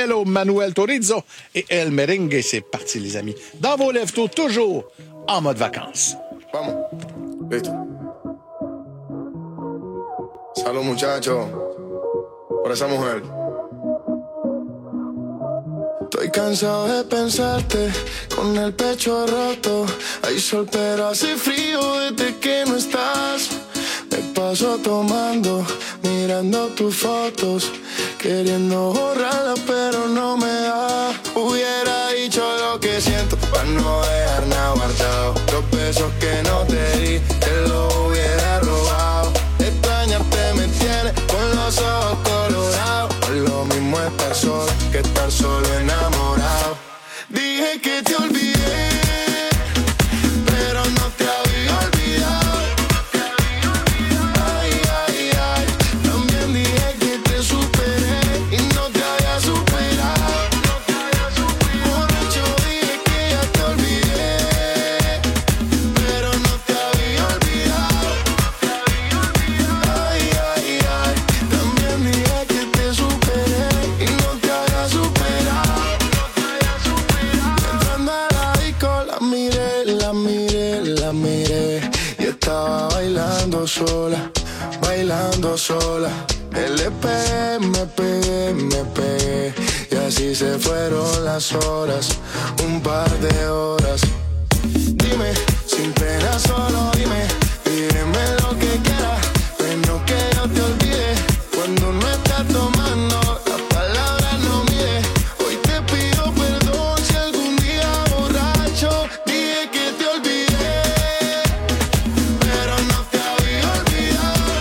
Hello, Manuel Turizo et El Merengue. C'est parti, les amis. Dans vos lèvres-tôt, toujours en mode vacances. Vamos. Listo. Salud, muchachos. Por esa mujer. Estoy cansado de pensarte con el pecho roto. Hay sol pero hace frío desde que no estás. Me paso tomando, mirando tus fotos, queriendo borrarlas pero no me da. Hubiera dicho lo que siento para no dejar nada guardado. Los besos que no te di, te los hubiera robado. Extrañarte me tiene con los ojos colorados. No es lo mismo estar solo que estar solo enamorado. Dije que te olvidé, pero no te había olvidado. Ay, ay, ay. También dije que te superé y no te había superado. Borracho dije que ya te olvidé, pero no te había olvidado. Ay, ay, ay. También dije que te superé y no te había superado. Entrando a la disco la miré, la miré, la miré y estaba bailando sola, bailando sola. Le pegué, me pegué, me pegué y así se fueron las horas, un par de horas. Dime, sin pena solo dime, pídeme lo que quieras, pero que yo te olvide. Cuando no estás tomando, las palabras no mide. Hoy te pido perdón si algún día borracho dije que te olvidé, pero no te había olvidado.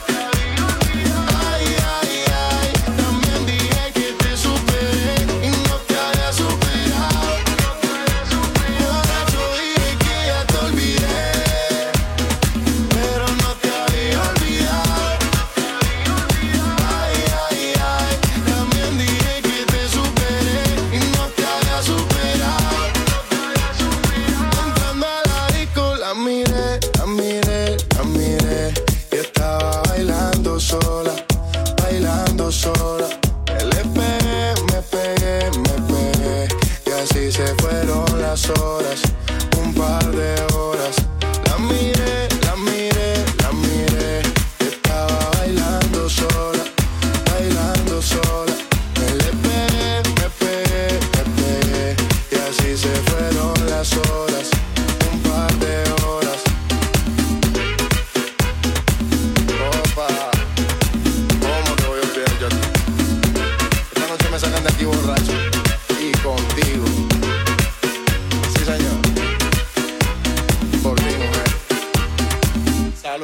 Ay, ay, ay. También dije que te superé y no te había superado. Borracho dije que ya te olvidé, pero no te había olvidado. Ay, ay, ay. También dije que te superé y no te había superado. Entrando a la disco la miré, la miré, la miré y estaba bailando sola, bailando sola. Le pegué, me pegué, me pegué y así se fueron las horas, un par de horas. La miré, la miré, la miré y estaba bailando sola, bailando sola. Le pegué, me pegué, me pegué y así se fueron las horas, un par de horas. Opa, ¿cómo te voy a olvidar yo a ti? Esta noche me sacan de aquí borracho y contigo. Sí, señor. Por ti, mujer. Salud.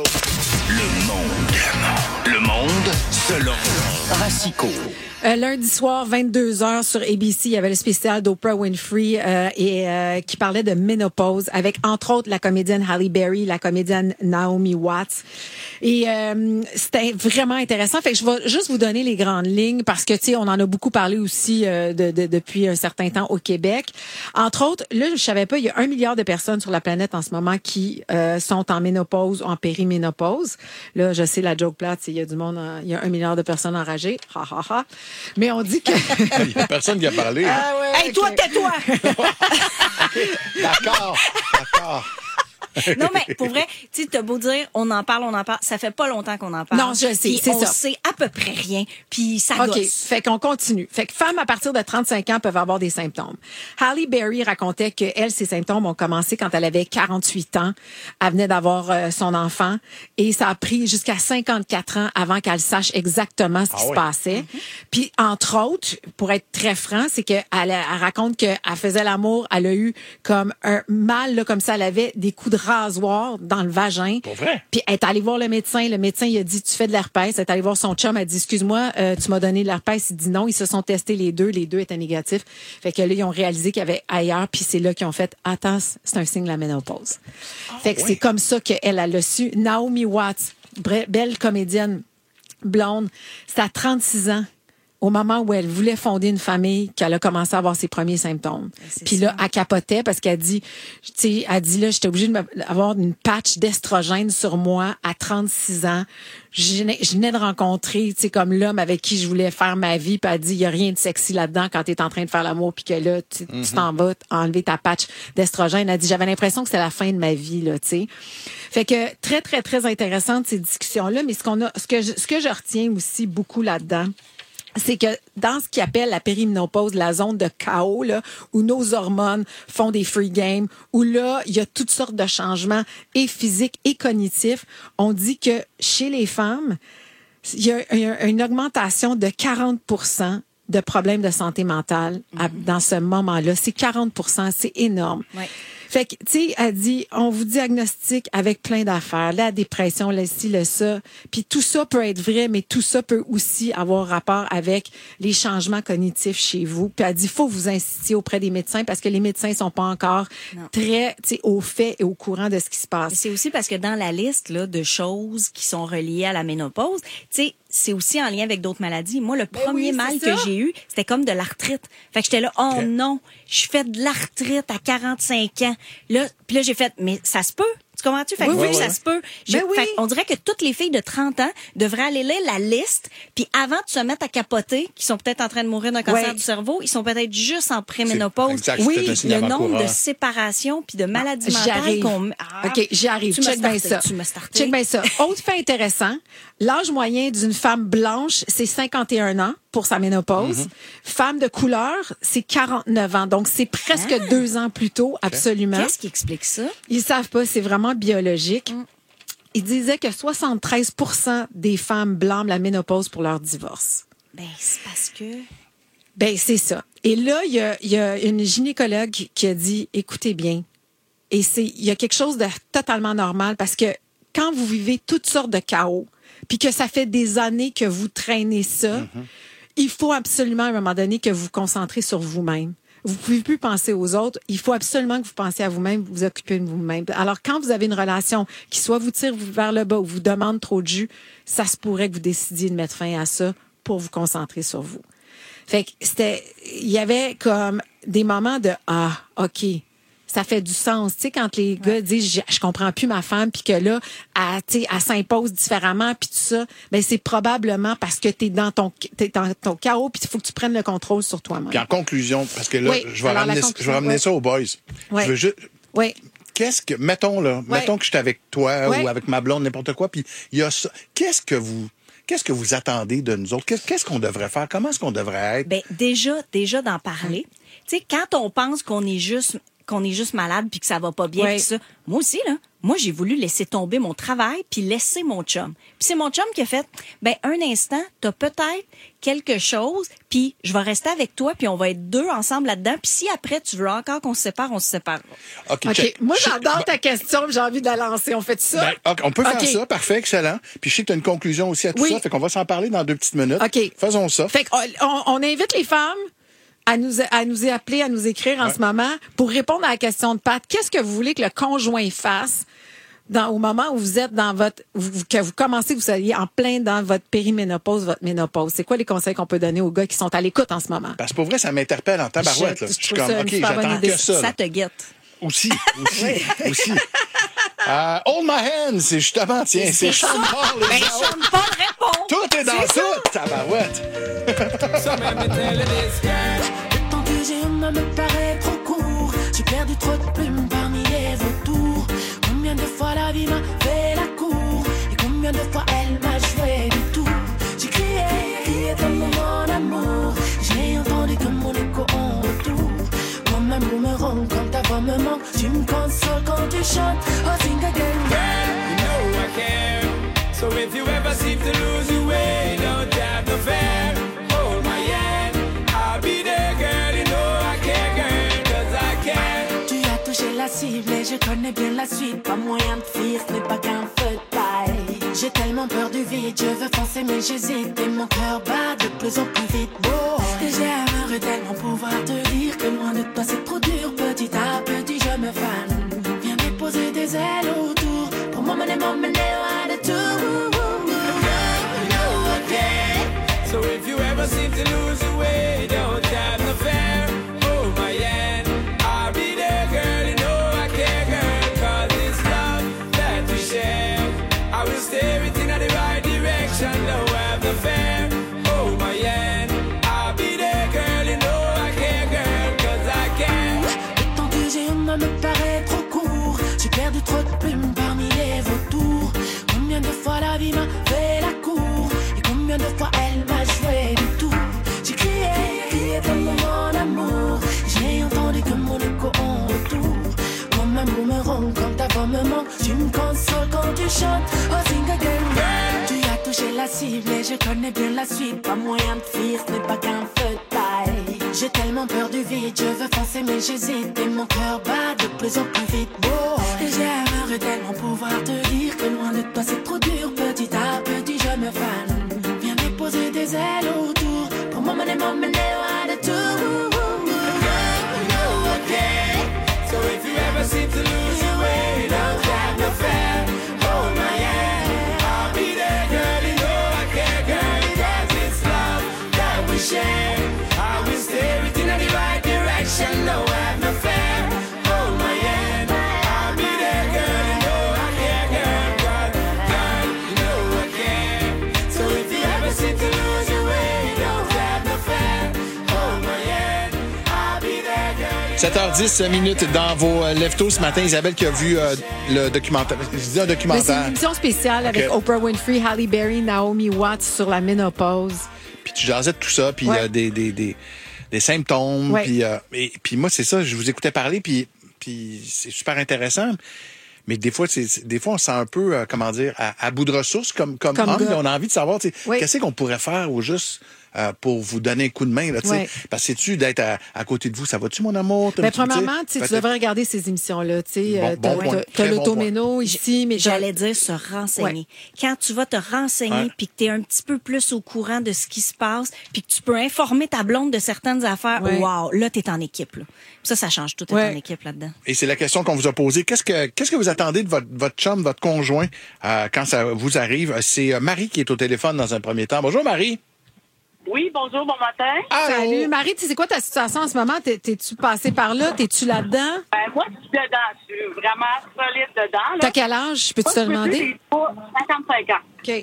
Le monde selon Racicot. Lundi soir, 22h sur ABC, il y avait le spécial d'Oprah Winfrey qui parlait de ménopause avec, entre autres, la comédienne Halle Berry, la comédienne Naomi Watts. Et c'était vraiment intéressant. Fait que je vais juste vous donner les grandes lignes parce que, tu sais, on en a beaucoup parlé aussi depuis un certain temps au Québec. Entre autres, là, je savais pas, il y a 1 milliard de personnes sur la planète en ce moment qui sont en ménopause ou en périménopause. Là, je sais, la joke plate, il y a du monde, il y a 1 milliard de personnes enragées. Ha, ha, ha. Mais on dit que... Il n'y a personne qui a parlé. Ah ouais, Hey, toi, tais-toi! D'accord, d'accord. Non, mais pour vrai, tu sais, t'as beau dire, on en parle. Ça fait pas longtemps qu'on en parle. Non, je sais, Puis c'est on ça. sait à peu près rien. Puis ça OK, gosse. fait qu'on continue. Fait que femmes à partir de 35 ans peuvent avoir des symptômes. Halle Berry racontait que elle, ses symptômes ont commencé quand elle avait 48 ans. Elle venait d'avoir son enfant et ça a pris jusqu'à 54 ans avant qu'elle sache exactement ce qui se passait. Puis entre autres, pour être très franc, c'est que elle raconte qu'elle faisait l'amour, elle a eu comme un mal là, comme ça, elle avait des coups de rasoir dans le vagin. Pour vrai? Puis elle est allée voir le médecin il a dit tu fais de l'herpès. Elle est allée voir son chum, elle a dit excuse-moi, tu m'as donné de l'herpès, il dit non, ils se sont testés les deux étaient négatifs. Fait que là ils ont réalisé qu'il y avait ailleurs, puis c'est là qu'ils ont fait attends, c'est un signe de la ménopause. Fait que c'est comme ça qu'elle a su. Naomi Watts, belle comédienne blonde, c'est à 36 ans au moment où elle voulait fonder une famille, qu'elle a commencé à avoir ses premiers symptômes. Puis là, elle capotait parce qu'elle dit, tu sais, elle dit là, j'étais obligée d'avoir une patch d'estrogène sur moi à 36 ans. Je venais de rencontrer, tu sais, comme l'homme avec qui je voulais faire ma vie. Puis elle dit, il y a rien de sexy là-dedans quand t'es en train de faire l'amour puis que là, tu t'en vas enlever ta patch d'estrogène. Elle dit, j'avais l'impression que c'était la fin de ma vie, là, tu sais. Fait que très, très, très intéressante ces discussions-là. Mais ce que je retiens aussi beaucoup là-dedans, c'est que dans ce qu'ils appellent la périménopause, la zone de chaos, là, où nos hormones font des free games, où là, il y a toutes sortes de changements et physiques et cognitifs, on dit que chez les femmes, il y a une augmentation de 40% de problèmes de santé mentale dans ce moment-là. C'est 40%, c'est énorme. Ouais. Fait que, tu sais, elle dit, on vous diagnostique avec plein d'affaires, la dépression, le ci, le ça. Puis tout ça peut être vrai, mais tout ça peut aussi avoir rapport avec les changements cognitifs chez vous. Puis elle dit, faut vous inciter auprès des médecins parce que les médecins sont pas encore très, tu sais, au fait et au courant de ce qui se passe. C'est aussi parce que dans la liste là de choses qui sont reliées à la ménopause, tu sais, c'est aussi en lien avec d'autres maladies. Moi, le premier mal que j'ai eu, c'était comme de l'arthrite. Fait que j'étais là, oh non, je fais de l'arthrite à 45 ans. Là, puis là, j'ai fait, mais ça se peut. Tu comprends-tu? Fait que ça se peut. Fait on dirait que toutes les filles de 30 ans devraient aller lire la liste, puis avant de se mettre à capoter, qui sont peut-être en train de mourir d'un cancer du cerveau, ils sont peut-être juste en préménopause. Oui, le nombre de séparations puis de maladies mentales qu'on... OK, j'y arrive. Check bien ça. Check bien ça. Autre fait intéressant, l'âge moyen d'une femme blanche, c'est 51 ans pour sa ménopause. Femme de couleur, c'est 49 ans. Donc, c'est presque 2 ans plus tôt, absolument. Qu'est-ce qui explique ça? Ils savent pas, c'est vraiment biologique. Il disait que 73% des femmes blâment la ménopause pour leur divorce. Ben, c'est parce que... Ben, c'est ça. Et là, il y a une gynécologue qui a dit, écoutez bien, et il y a quelque chose de totalement normal parce que quand vous vivez toutes sortes de chaos, puis que ça fait des années que vous traînez ça, il faut absolument à un moment donné que vous vous concentrez sur vous-même. Vous pouvez plus penser aux autres. Il faut absolument que vous pensiez à vous-même, vous occupez de vous-même. Alors, quand vous avez une relation qui soit vous tire vers le bas ou vous demande trop de jus, ça se pourrait que vous décidiez de mettre fin à ça pour vous concentrer sur vous. Fait que il y avait comme des moments de OK. Ça fait du sens. Tu sais, quand les gars disent je comprends plus ma femme, puis que là, elle s'impose différemment, puis tout ça, ben c'est probablement parce que t'es dans ton chaos, puis il faut que tu prennes le contrôle sur toi-même. Puis en conclusion, parce que là, je vais ramener ça aux boys. Oui. Je veux juste... mettons que je suis avec toi ou avec ma blonde, n'importe quoi, puis il y a ça. Qu'est-ce que vous attendez de nous autres? Qu'est-ce qu'on devrait faire? Comment est-ce qu'on devrait être? Ben, déjà d'en parler. Tu sais, quand on pense qu'on est juste malade puis que ça va pas bien puis ça. Moi aussi là, j'ai voulu laisser tomber mon travail puis laisser mon chum. Puis c'est mon chum qui a fait un instant, t'as peut-être quelque chose puis je vais rester avec toi puis on va être deux ensemble là-dedans puis si après tu veux encore qu'on se sépare, on se séparera. OK. Moi j'adore ta question, j'ai envie de la lancer. On fait ça? On peut faire ça, parfait, excellent. Puis je sais que tu as une conclusion aussi à tout ça, fait qu'on va s'en parler dans 2 petites minutes. OK. Faisons ça. Fait qu'on invite les femmes à nous appeler, à nous écrire en ce moment pour répondre à la question de Pat. Qu'est-ce que vous voulez que le conjoint fasse au moment où vous êtes que vous commencez, vous soyez en plein dans votre périménopause, votre ménopause? C'est quoi les conseils qu'on peut donner aux gars qui sont à l'écoute en ce moment? Parce que pour vrai, ça m'interpelle en tabarouette. Je suis comme, OK, j'attends que ça. Ça te guette. Aussi. Hold my hand, c'est justement, c'est Sean Paul. Sean Paul répond. Tout est dans tout, tabarouette. Le temps que j'ai me paraît trop court. J'ai perdu trop de plumes parmi les vautours. Combien de fois la vie m'a fait la cour et combien de fois elle m'a joué du tout. J'ai crié tellement mon amour. J'ai entendu que mon écho en retour. Comme un boomerang quand ta voix me manque. Tu me consoles quand tu chantes. Oh, sing again. You know I care. So if you ever seem to lose your way, don't have no fear. Hold my hand. I'll be there, girl. You know I care, girl. 'Cause I care. Tu as touché la cible et je connais bien la suite. Pas moyen de fuir, ce n'est pas qu'un feu de paille. J'ai tellement peur du vide, je veux foncer mais j'hésite. Et mon cœur bat de plus en plus vite. Et j'aimerais tellement pouvoir te dire que loin de toi c'est trop dur. Petit à petit je me fane. Viens déposer des ailes autour. Pour m'emmener loin de tout. So if you ever seem to lose Tu me consoles quand tu chantes. Oh, sing again. Tu as touché la cible et je connais bien la suite. Pas moyen de fuir, ce n'est pas qu'un feu de paille. J'ai tellement peur du vide, je veux foncer mais j'hésite. Et mon cœur bat de plus en plus vite. Oh, et j'aimerais tellement pouvoir te dire que loin de toi c'est trop dur. Petit à petit je me fane. Viens déposer des ailes autour. Pour m'emmener à de tout. So if you ever seem to lose your way, don't have no fear. Hold my hand, I'll be there, girl. You know I care, girl. 'Cause it's love that we share. I will steer it in the right direction. No, have no fear. Hold my hand, I'll be there, girl. You know I care, girl. Girl, you know I care. So if you ever seem to lose your way, don't have no fear. Hold my hand, I'll be there, girl. 7h10 minutes dans vos leftos ce matin. Isabelle qui a vu le documentaire. Je dis un Mais c'est documentaire. une émission spéciale avec Oprah Winfrey, Halle Berry, Naomi Watts sur la ménopause. Puis tu jasais de tout ça, puis Ouais. des symptômes. Ouais. Puis moi, c'est ça, je vous écoutais parler, puis c'est super intéressant. Mais des fois, on se sent un peu, comment dire, à bout de ressources comme homme. gars. On a envie de savoir, tu sais, Oui. qu'est-ce qu'on pourrait faire ou juste pour vous donner un coup de main, là, tu sais. Ouais. Parce que sais-tu d'être à côté de vous, ça va-tu, mon amour? Ben, premièrement, tu devrais regarder ces émissions-là. Bon point. T'as Très bon l'automéno ici, mais J'allais dire se renseigner. Quand tu vas te renseigner Ouais. puis que tu es un petit peu plus au courant de ce qui se passe puis que tu peux informer ta blonde de certaines affaires, Ouais. wow, là, tu es en équipe. Là. Ça change tout, t'es Ouais. en équipe là-dedans. Et c'est la question qu'on vous a posée. Qu'est-ce que vous attendez de votre chum, votre conjoint, quand ça vous arrive? C'est Marie qui est au téléphone dans un premier temps. Bonjour, Marie. Oui, bonjour, bon matin. Salut, Marie, tu sais quoi ta situation en ce moment? T'es-tu passée par là? T'es-tu là-dedans? Moi, je suis dedans. Je suis vraiment solide dedans. Là. T'as quel âge? Peux-tu te demander? J'ai pas 55 ans. OK.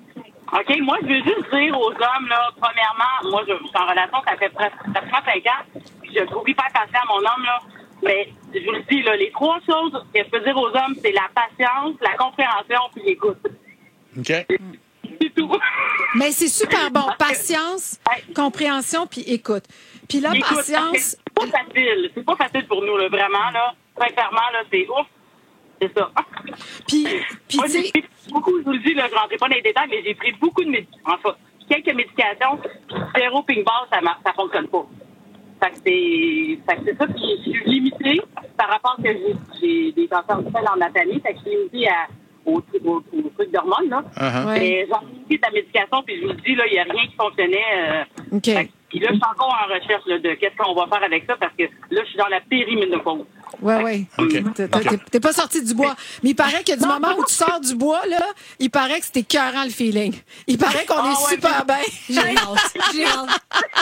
OK, moi, je veux juste dire aux hommes, là, premièrement, moi, je suis en relation, ça fait pratiquement 5 ans. Puis je trouve hyper patient mon homme, là. Mais je vous le dis, là, les 3 choses que je peux dire aux hommes, c'est la patience, la compréhension, puis l'écoute. OK. C'est tout. Mais c'est super bon. Patience, compréhension, puis écoute. Puis la L'écoute, patience... c'est pas facile. C'est pas facile pour nous, là, vraiment, là. Sincèrement, là, c'est ouf. C'est ça. Puis Moi, tu j'ai sais... pris beaucoup, je vous le dis, là, je ne rentrerai pas dans les détails, mais j'ai pris beaucoup de médicaments. Enfin, quelques médications, puis zéro ping-ball, ça fonctionne pas. Fait que c'est ça, puis je suis limitée par rapport que j'ai des cancers du sel en anatomie, fait que je suis limitée au truc d'hormones, là. Ouais. Mais j'ai limité ta médication, puis je vous le dis, là, il n'y a rien qui fonctionnait. OK. Fait que- Puis là, je suis encore en recherche là, de qu'est-ce qu'on va faire avec ça, parce que là, je suis dans la périménopause. Oui. OK. T'es pas sorti du bois. Mais il paraît que du moment où tu sors du bois, là, il paraît que c'était écœurant le feeling. Il paraît qu'on est ouais, super bien. J'ai hâte.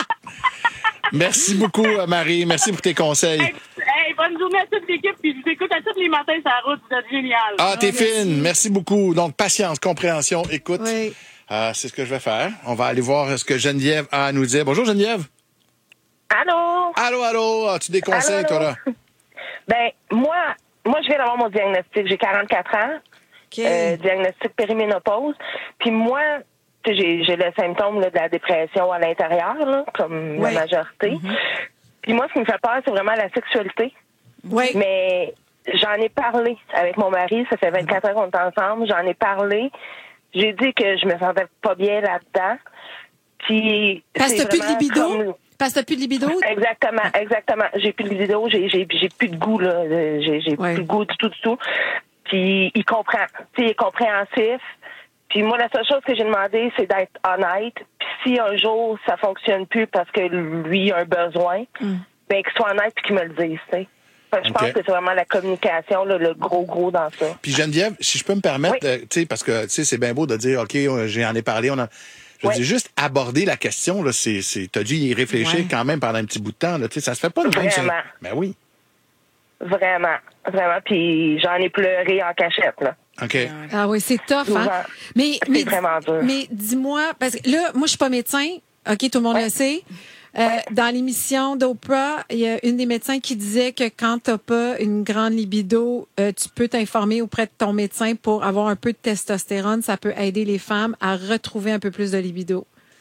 Merci beaucoup, Marie. Merci pour tes conseils. Hey, bonne journée à toute l'équipe, puis je vous écoute à tous les matins sur la route, vous êtes génial. Ah, t'es fine. Merci beaucoup. Donc, patience, compréhension, écoute. Oui. C'est ce que je vais faire. On va aller voir ce que Geneviève a à nous dire. Bonjour, Geneviève. Allô? Allô. As-tu des conseils, Allô? toi, là? Ben, moi, je viens d'avoir mon diagnostic. J'ai 44 ans. OK. Diagnostic périménopause. Puis moi, j'ai le symptôme là, de la dépression à l'intérieur, là, comme Ouais. la majorité. Puis moi, ce qui me fait peur, c'est vraiment la sexualité. Oui. Mais j'en ai parlé avec mon mari. Ça fait 24 ans qu'on est ensemble. J'en ai parlé. J'ai dit que je me sentais pas bien là-dedans. Puis Parce que c'est t'as plus de vraiment libido? comme- Parce que t'as plus de libido? Exactement. J'ai plus de libido, j'ai plus de goût, là. J'ai Ouais. plus de goût du tout. Puis il comprend. Tu sais, il est compréhensif. Puis moi, la seule chose que j'ai demandé, c'est d'être honnête. Puis si un jour ça fonctionne plus parce que lui a un besoin, ben qu'il soit honnête puis qu'il me le dise, tu sais. Fait que je OK. pense que c'est vraiment la communication, là, le gros dans ça. Puis Geneviève, si je peux me permettre, Oui. tu sais, parce que tu sais, c'est bien beau de dire, OK, j'en ai parlé, je veux Oui. dire, juste aborder la question, là, t'as dû y réfléchir Ouais. quand même pendant un petit bout de temps, là, tu sais, ça se fait pas de même. Vraiment. Ben oui. Vraiment. Puis j'en ai pleuré en cachette, là. OK. Ah oui, c'est tough, hein? Souvent. Mais vraiment dur. Mais dis-moi, parce que là, moi, je suis pas médecin. OK, tout le monde le sait. Dans l'émission d'Oprah, il y a une des médecins qui disait que quand t'as pas une grande libido, tu peux t'informer auprès de ton médecin pour avoir un peu de testostérone. Ça peut aider les femmes à retrouver un peu plus de libido.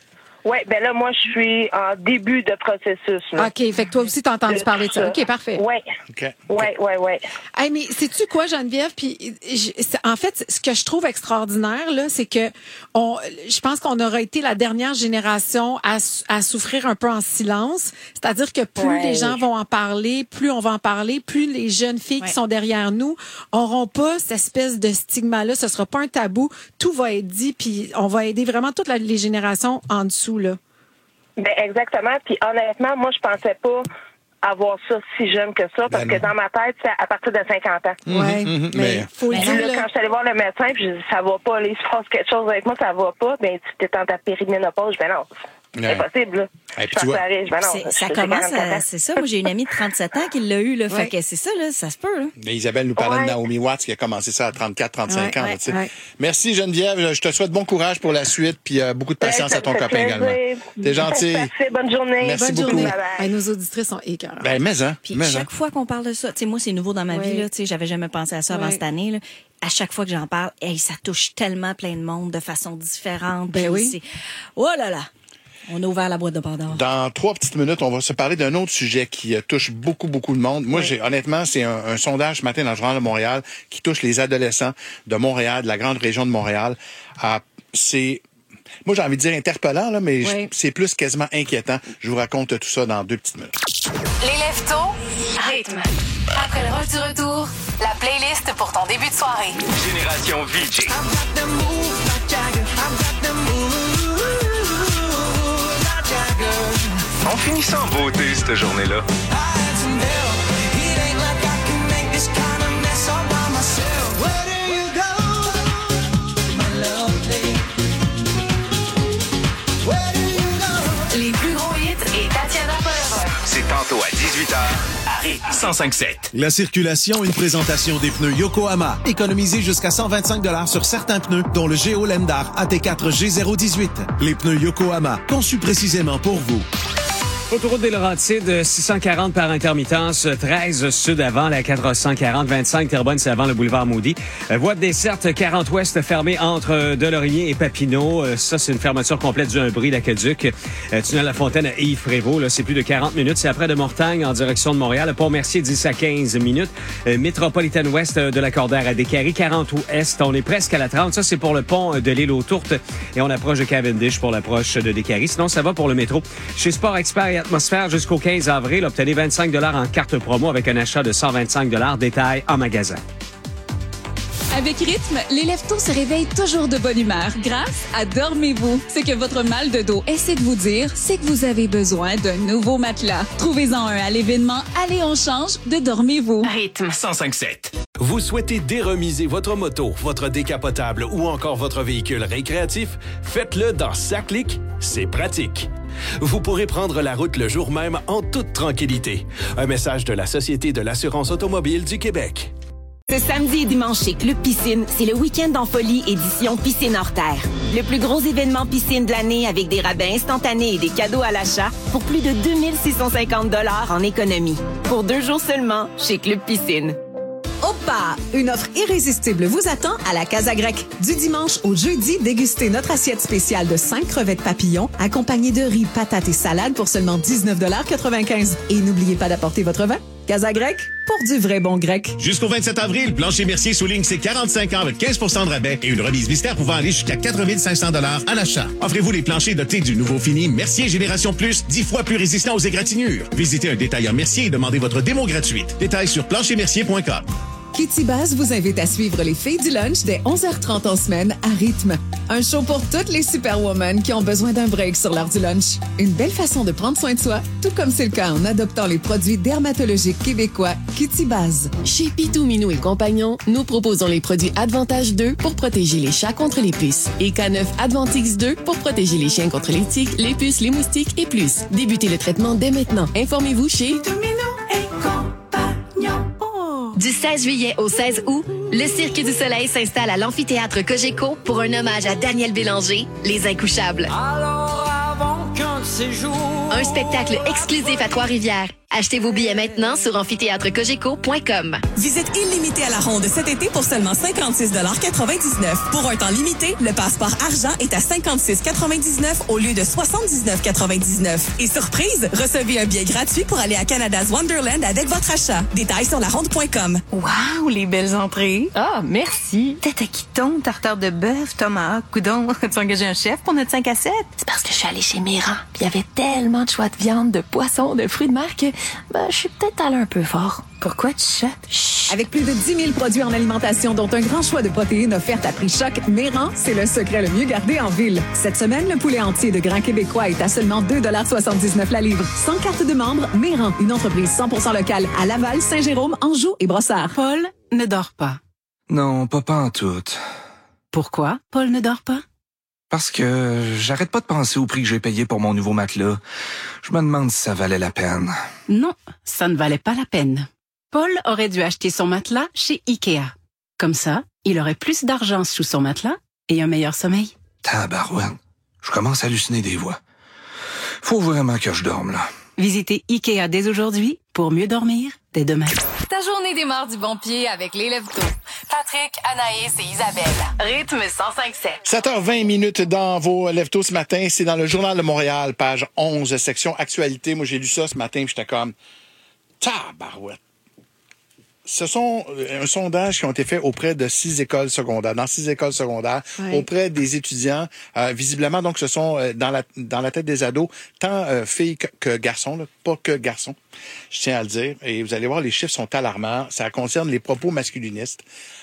Oui, ben là, moi, je suis en début de processus. Là. OK, fait que toi aussi, t'as entendu parler de ça. OK, parfait. Oui. OK. Oui. Hey, mais sais-tu quoi, Geneviève? Puis, en fait, ce que je trouve extraordinaire, là, c'est que je pense qu'on aura été la dernière génération à souffrir un peu en silence. C'est-à-dire que plus les gens vont en parler, plus on va en parler, plus les jeunes filles qui sont derrière nous auront pas cette espèce de stigma-là. Ce sera pas un tabou. Tout va être dit, puis on va aider vraiment toutes les générations en dessous, là. Ben exactement. Puis honnêtement, moi, je pensais pas avoir ça si jeune que ça, parce que dans ma tête, c'est à partir de 50 ans. Oui, mais faut le dire. Quand je suis allée voir le médecin, puis je dis, ça va pas, il se passe quelque chose avec moi, ça va pas, ben tu t'es en ta périménopause, ben non. C'est impossible, là. Ça commence c'est ça. Moi, j'ai une amie de 37 ans qui l'a eu, là. Fait que c'est ça, là. Ça se peut, là. Mais Isabelle nous parlait de Naomi Watts qui a commencé ça à 34, 35 ans, là, tu sais. Merci, Geneviève. Je te souhaite bon courage pour la suite, puis beaucoup de patience à ton copain également. T'es gentil. Parfait, bonne journée. Merci bonne beaucoup. Journée. Hey, nos auditrices sont écœurants. Ben, Puis chaque fois qu'on parle de ça, tu sais, moi, c'est nouveau dans ma vie, là. Tu sais, j'avais jamais pensé à ça avant cette année, là. À chaque fois que j'en parle, ça touche tellement plein de monde de façon différente. Ben oui. Oh là là! On a ouvert la boîte de Pandore. Dans 3 petites minutes, on va se parler d'un autre sujet qui touche beaucoup de monde. Moi, honnêtement, c'est un sondage ce matin dans le Journal de Montréal qui touche les adolescents de Montréal, de la grande région de Montréal. Moi, j'ai envie de dire interpellant, là, mais c'est plus quasiment inquiétant. Je vous raconte tout ça dans 2 petites minutes. Les lève-tôt, rythme. Après le rush du retour, la playlist pour ton début de soirée. Génération VJ. On finit ça en beauté, cette journée-là. Les plus gros hits et Tatiana Poleroy. C'est tantôt à 18h à Rythme 105.7. La circulation, une présentation des pneus Yokohama. Économisez jusqu'à 125 $ sur certains pneus, dont le Géo Lendar AT4 G018. Les pneus Yokohama, conçus précisément pour vous. Autoroute des Laurentides, 640 par intermittence, 13 sud avant la 440, 25 Terrebonne, c'est avant le boulevard Moody. Voie de desserte, 40 ouest fermée entre Delorimier et Papineau. Ça, c'est une fermeture complète du Brie d'Aqueduc. Tunnel La Fontaine à Yves-Prévost, là, c'est plus de 40 minutes. C'est après de Mortagne en direction de Montréal. Pont-Mercier, 10 à 15 minutes. Métropolitaine ouest de la Cordère à Décarie, 40 ouest. On est presque à la 30. Ça, c'est pour le pont de l'île aux Tourtes. Et on approche de Cavendish pour l'approche de Décarie. Sinon, ça va pour le métro. Chez Sport Expert et Atmosphère jusqu'au 15 avril. Obtenez 25 $ en carte promo avec un achat de 125 $. Détail en magasin. Avec Rythme, les lève-tôt se réveillent toujours de bonne humeur grâce à Dormez-vous. Ce que votre mal de dos essaie de vous dire, c'est que vous avez besoin d'un nouveau matelas. Trouvez-en un à l'événement Allez, on change de Dormez-vous. Rythme 105.7. Vous souhaitez déremiser votre moto, votre décapotable ou encore votre véhicule récréatif? Faites-le dans SACLIC, c'est pratique. Vous pourrez prendre la route le jour même en toute tranquillité. Un message de la Société de l'assurance automobile du Québec. Ce samedi et dimanche chez Club Piscine, c'est le week-end en folie édition Piscine hors terre. Le plus gros événement piscine de l'année avec des rabais instantanés et des cadeaux à l'achat pour plus de 2650 $ en économie. Pour 2 jours seulement chez Club Piscine. Opa! Une offre irrésistible vous attend à la Casa Grecque. Du dimanche au jeudi, dégustez notre assiette spéciale de 5 crevettes papillons accompagnées de riz, patates et salades pour seulement 19,95 $. Et n'oubliez pas d'apporter votre vin. Casa Grecque, pour du vrai bon grec. Jusqu'au 27 avril, Plancher Mercier souligne ses 45 ans avec 15 % de rabais et une remise mystère pouvant aller jusqu'à 4 500 $ à l'achat. Offrez-vous les planchers dotés du nouveau fini Mercier Génération Plus, 10 fois plus résistant aux égratignures. Visitez un détaillant Mercier et demandez votre démo gratuite. Détails sur planchermercier.com. Kitty Bass vous invite à suivre les filles du lunch dès 11h30 en semaine à Rythme. Un show pour toutes les superwomen qui ont besoin d'un break sur l'heure du lunch. Une belle façon de prendre soin de soi, tout comme c'est le cas en adoptant les produits dermatologiques québécois Kitty Bass. Chez Pitou Minou et Compagnon, nous proposons les produits Advantage 2 pour protéger les chats contre les puces et K9 Advantix 2 pour protéger les chiens contre les tiques, les puces, les moustiques et plus. Débutez le traitement dès maintenant. Informez-vous chez Pitou Minou et Compagnon. Du 16 juillet au 16 août, le Cirque du Soleil s'installe à l'amphithéâtre Cogeco pour un hommage à Daniel Bélanger, Les Incouchables. Alors avant qu'un temps de séjour. Un spectacle exclusif à Trois-Rivières. Achetez vos billets maintenant sur amphithéâtrecogeco.com. Visite illimitée à la ronde cet été pour seulement 56,99 $. Pour un temps limité, le passeport argent est à 56,99 au lieu de 79,99 $. Et surprise, recevez un billet gratuit pour aller à Canada's Wonderland avec votre achat. Détails sur laronde.com. Wow, les belles entrées. Ah, merci. Tête à quiton, tartare de bœuf, tomahawk, coudon. As-tu engagé un chef pour notre 5 à 7? C'est parce que je suis allée chez Méran. Puis il y avait tellement de choix de viande, de poissons, de fruits de mer que je suis peut-être allée un peu fort. Pourquoi tu chotes? Avec plus de 10 000 produits en alimentation, dont un grand choix de protéines offertes à prix choc, Méran, c'est le secret le mieux gardé en ville. Cette semaine, le poulet entier de Grand Québécois est à seulement 2,79 $ la livre. Sans carte de membre, Méran, une entreprise 100% locale à Laval, Saint-Jérôme, Anjou et Brossard. Paul ne dort pas. Non, pas en tout. Pourquoi Paul ne dort pas? Parce que j'arrête pas de penser au prix que j'ai payé pour mon nouveau matelas. Je me demande si ça valait la peine. Non, ça ne valait pas la peine. Paul aurait dû acheter son matelas chez Ikea. Comme ça, il aurait plus d'argent sous son matelas et un meilleur sommeil. Tabarouette, je commence à halluciner des voix. Faut vraiment que je dorme, là. Visitez Ikea dès aujourd'hui pour mieux dormir dès demain. Ta journée démarre du bon pied avec les Lève-Tôt. Patrick, Anaïs et Isabelle. Rythme 105.7. 7h20 dans vos Lève-Tôt ce matin. C'est dans le Journal de Montréal, page 11, section Actualité. Moi, j'ai lu ça ce matin puis j'étais comme... Tabarouette. Ce sont un sondage qui ont été faits auprès de 6 écoles secondaires, dans 6 écoles secondaires, auprès des étudiants. Visiblement, donc, ce sont dans la tête des ados, tant filles que garçons, là, pas que garçons, je tiens à le dire. Et vous allez voir, les chiffres sont alarmants. Ça concerne les propos masculinistes.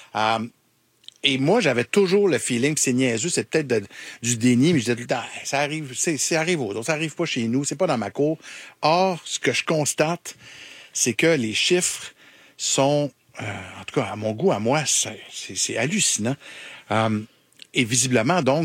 Et moi, j'avais toujours le feeling que c'est niaiseux, c'est peut-être du déni, mais je disais tout le temps, ça arrive, ça arrive aux autres, ça arrive pas chez nous, c'est pas dans ma cour. Or, ce que je constate, c'est que les chiffres sont, en tout cas, à mon goût, à moi, c'est hallucinant. Et visiblement, donc,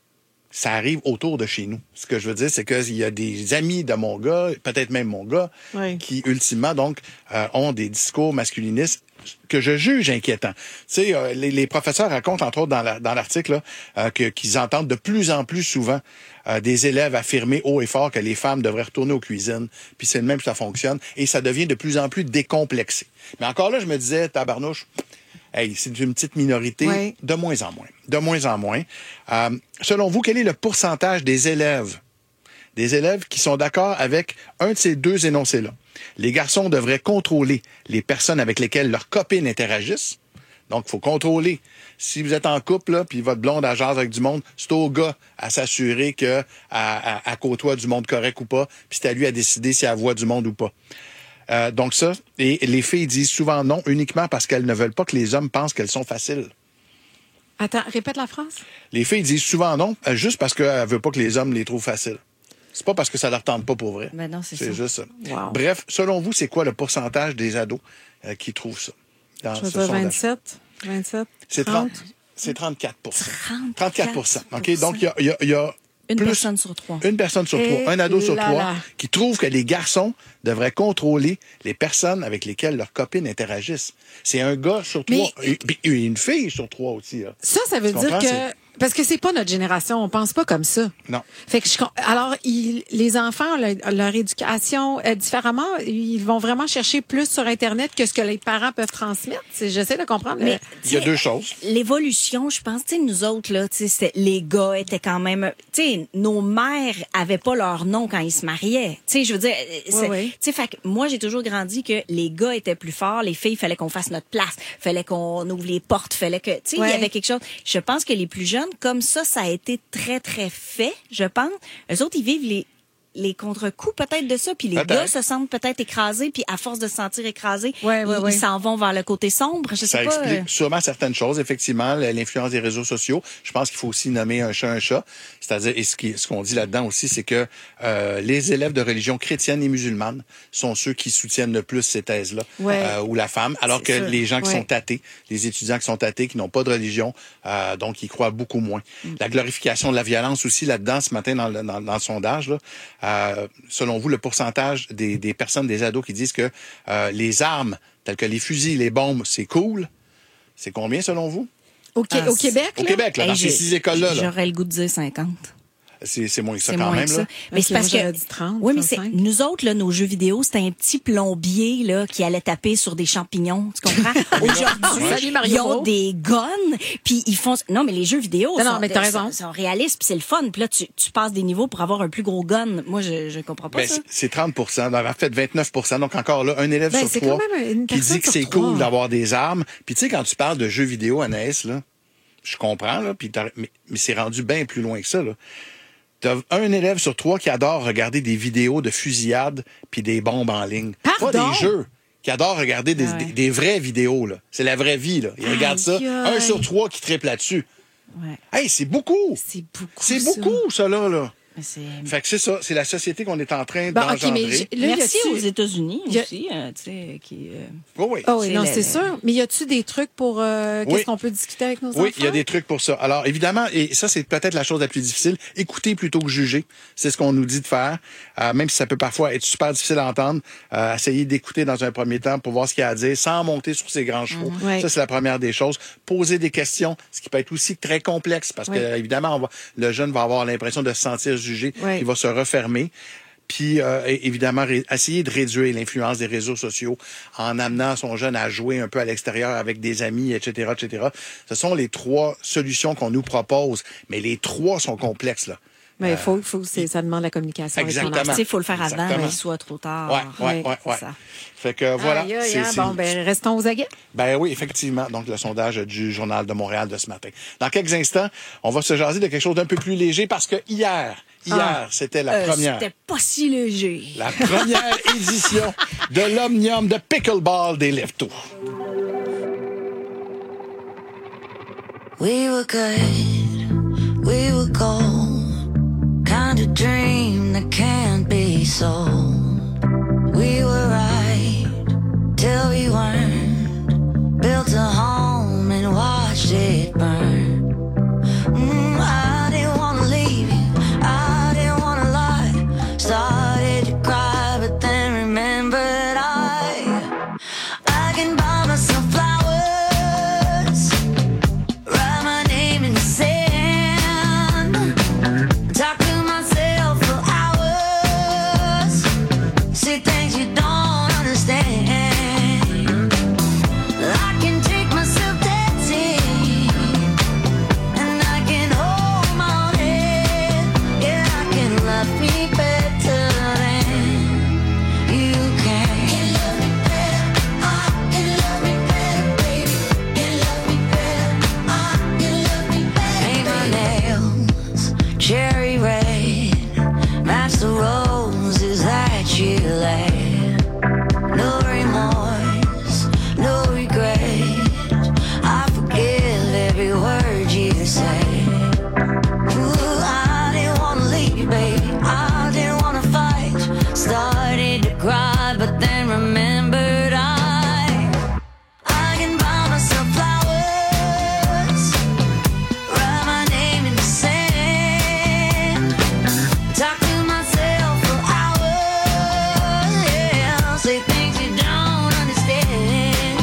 ça arrive autour de chez nous. Ce que je veux dire, c'est qu'il y a des amis de mon gars, peut-être même mon gars, qui, ultimement, donc, ont des discours masculinistes que je juge inquiétants. Tu sais, les professeurs racontent, entre autres, dans l'article, qu'ils entendent de plus en plus souvent des élèves affirmer haut et fort que les femmes devraient retourner aux cuisines, puis c'est le même que ça fonctionne, et ça devient de plus en plus décomplexé. Mais encore là, je me disais, tabarnouche, hey, c'est une petite minorité, de moins en moins. De moins en moins. Selon vous, quel est le pourcentage des élèves qui sont d'accord avec un de ces deux énoncés-là? Les garçons devraient contrôler les personnes avec lesquelles leurs copines interagissent. Donc, il faut contrôler. Si vous êtes en couple, là, puis votre blonde a jase avec du monde, c'est au gars à s'assurer qu'elle côtoie du monde correct ou pas, puis c'est à lui à décider si elle voit du monde ou pas. Donc ça, et les filles disent souvent non uniquement parce qu'elles ne veulent pas que les hommes pensent qu'elles sont faciles. Attends, répète la phrase. Les filles disent souvent non juste parce qu'elles ne veulent pas que les hommes les trouvent faciles. C'est pas parce que ça leur tente pas pour vrai. Ben non, c'est juste ça. Wow. Bref, selon vous, c'est quoi le pourcentage des ados qui trouvent ça? Dans je veux ce dire sondage? 27, c'est 30. C'est 34 34 OK? Donc, il y a une personne sur 3. Une personne sur 3, un ado sur 3 qui trouve que les garçons devraient contrôler les personnes avec lesquelles leurs copines interagissent. C'est un gars sur 3, et une fille sur 3 aussi. Là. Ça veut dire que... Parce que c'est pas notre génération, on pense pas comme ça. Non. Fait que alors les enfants, leur éducation différemment, ils vont vraiment chercher plus sur Internet que ce que les parents peuvent transmettre. J'essaie de comprendre. Mais il y a deux choses. L'évolution, je pense, tu sais, nous autres là, tu sais, les gars étaient quand même, tu sais, nos mères avaient pas leur nom quand ils se mariaient. Tu sais, je veux dire, tu sais, fait que moi j'ai toujours grandi que les gars étaient plus forts, les filles, fallait qu'on fasse notre place, fallait qu'on ouvre les portes, fallait que, tu sais, il y avait quelque chose. Je pense que les plus jeunes, comme ça a été très, très fait, je pense. Eux autres, ils vivent les contre-coups peut-être de ça, puis les gars se sentent peut-être écrasés, puis à force de se sentir écrasés, ils s'en vont vers le côté sombre, je sais pas. Ça explique sûrement certaines choses, effectivement, l'influence des réseaux sociaux. Je pense qu'il faut aussi nommer un chat, c'est-à-dire, et ce qu'on dit là-dedans aussi, c'est que les élèves de religion chrétienne et musulmane sont ceux qui soutiennent le plus ces thèses-là, ou la femme, alors que les gens qui sont athées, les étudiants qui sont athées, qui n'ont pas de religion, donc ils croient beaucoup moins. La glorification de la violence aussi là-dedans, ce matin dans le sondage, là, selon vous, le pourcentage des personnes, des ados qui disent que les armes, telles que les fusils, les bombes, c'est cool, c'est combien selon vous? Au Québec? Au Québec, là, dans ces 6 écoles-là. J'aurais le goût de dire 50. C'est moins que ça C'est quand moins même. que là. ça. Mais c'est parce que dit 30, oui, mais c'est 35. nous autres là, nos jeux vidéo, c'était un petit plombier là qui allait taper sur des champignons, tu comprends? Aujourd'hui, Salut, Mario ils ont Bros. des guns, puis ils font non mais les jeux vidéo Non, mais t'as raison. sont réalistes, puis c'est le fun, puis là tu passes des niveaux pour avoir un plus gros gun. Moi je comprends pas Ben, ça. c'est 30 en fait 29 donc encore là, un élève Ben, sur c'est 3 quand même une qui personne dit que sur c'est 3. cool d'avoir des armes. Puis tu sais, quand tu parles de jeux vidéo, Anaïs, là, je comprends, là, mais c'est rendu bien plus loin que ça. Là. T'as un élève sur 3 qui adore regarder des vidéos de fusillades puis des bombes en ligne. Pardon? Pas des jeux. Qui adore regarder des vraies vidéos. Là. C'est la vraie vie. Là. Ils regardent ça. Aïe. 1 sur 3 qui triple là-dessus. Ouais. Hey, c'est beaucoup. C'est beaucoup, ça, là. Mais c'est Fait que c'est ça. C'est la société qu'on est en train Bon, OK, d'engendrer. mais là, merci y a-tu- aux États-Unis y a- aussi, tu sais, qui. Oui. Oh, oui, C'est non, le- c'est sûr. Mais y a-tu des trucs pour qu'est-ce Oui. qu'on peut discuter avec nos enfants? Oui, il y a des trucs pour ça. Alors, évidemment, et ça, c'est peut-être la chose la plus difficile, écouter plutôt que juger. C'est ce qu'on nous dit de faire. Même si ça peut parfois être super difficile à entendre, essayer d'écouter dans un premier temps pour voir ce qu'il y a à dire sans monter sur ses grands chevaux. Ouais. Ça, c'est la première des choses. Poser des questions, ce qui peut être aussi très complexe parce Oui. que, évidemment, le jeune va avoir l'impression de se sentir jugé. Oui. Il va se refermer. Puis, évidemment, essayer de réduire l'influence des réseaux sociaux en amenant son jeune à jouer un peu à l'extérieur avec des amis, etc., etc. Ce sont les 3 solutions qu'on nous propose, mais les 3 sont complexes, là. Mais ça demande la communication. avec son Exactement. enfant. Il faut le faire avant, Exactement. qu'il soit trop tard. Ouais. c'est ça. Fait que voilà. Aïe, aïe, hein. Bon, ben, restons aux aguets. Ben oui, effectivement. Donc, le sondage du Journal de Montréal de ce matin. Dans quelques instants, on va se jaser de quelque chose d'un peu plus léger parce que hier, c'était la première. C'était pas si léger. La première édition de l'Omnium de Pickleball des Leftos. We were good, we were gold. Kind of dream that can't be sold. We were right till we weren't. Built a home and watched it burn. I didn't wanna leave you, I didn't wanna lie. Started to cry, but then remembered I can buy myself flowers, write my name in the sand, talk to myself for hours, say things you don't understand. I can take myself dancing, and I can hold my own head. Yeah, I can love me better than you can. Can love me better, I can love me better, baby. Can love me better, I can love me better. Paint my nails cherry red, match the roses that you laid. No remorse, no regret. I forgive every word you say. Ooh, I didn't wanna leave you, baby. I didn't wanna fight. Started to cry, but then remembered I can buy myself flowers, write my name in the sand, talk to myself for hours, yeah, say things you don't understand.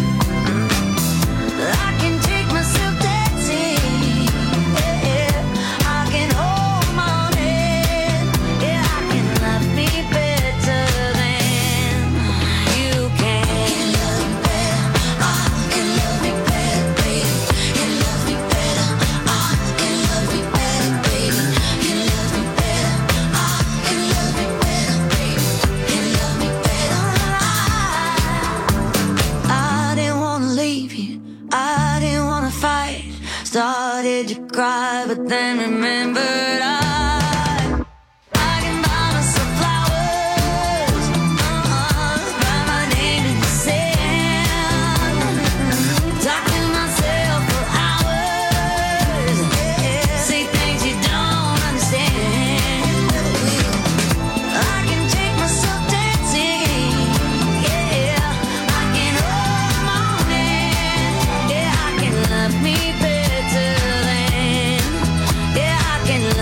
I can take myself dancing, yeah, I can hold my own head, yeah, I can love me better than you can. Can love me better, I can love me better, baby. Can love me better, I can love me better, baby. Can love me better, I can love me better, baby. Can love me better, I didn't wanna leave you, I didn't wanna fight. Started to cry, but then remembered I can buy myself flowers, write my name in the sand, talk to myself for hours, yeah, say things you don't understand. I can take myself dancing, yeah, I can hold my own hand, yeah, I can love me better than, yeah, I can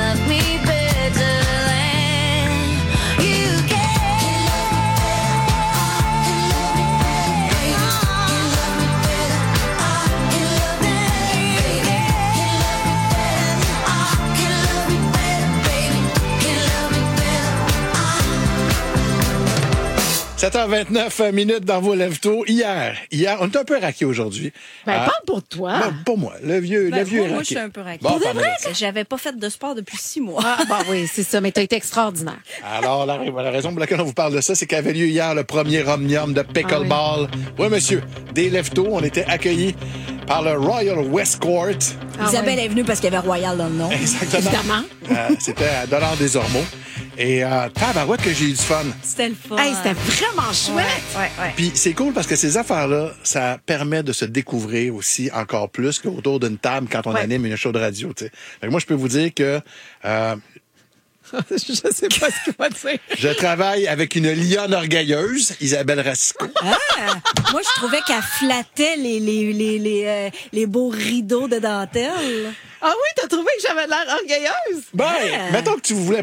10h29 dans vos lève-tôt. Hier, on est un peu raqué aujourd'hui. Parle pour toi. Ben, pour moi, le vieux est Moi, raqué. je suis un peu raqué. Bon, Pour de parle-moi vrai? de ça. J'avais pas fait de sport depuis 6 mois. Oui, c'est ça, mais t'as été extraordinaire. Alors, la raison pour laquelle on vous parle de ça, c'est qu'avait lieu hier le premier Omnium de Pickleball. Oui, monsieur, des lève-tôt, on était accueillis par le Royal Westcourt. Isabelle est venue parce qu'il y avait Royal dans le nom. Exactement. Évidemment. C'était à Dollard-des-Ormeaux. Et tabarouette que j'ai eu du fun. C'était le fun. Hey, c'était vraiment chouette. Ouais. Puis c'est cool parce que ces affaires-là, ça permet de se découvrir aussi encore plus qu'autour d'une table quand on anime une show de radio. T'sais. Fait que moi, je peux vous dire que je sais pas ce qu'il va dire. je travaille avec une lionne orgueilleuse, Isabelle Racicot. Moi, je trouvais qu'elle flattait les beaux rideaux de dentelle. Ah oui, t'as trouvé que j'avais l'air orgueilleuse? Mettons que tu voulais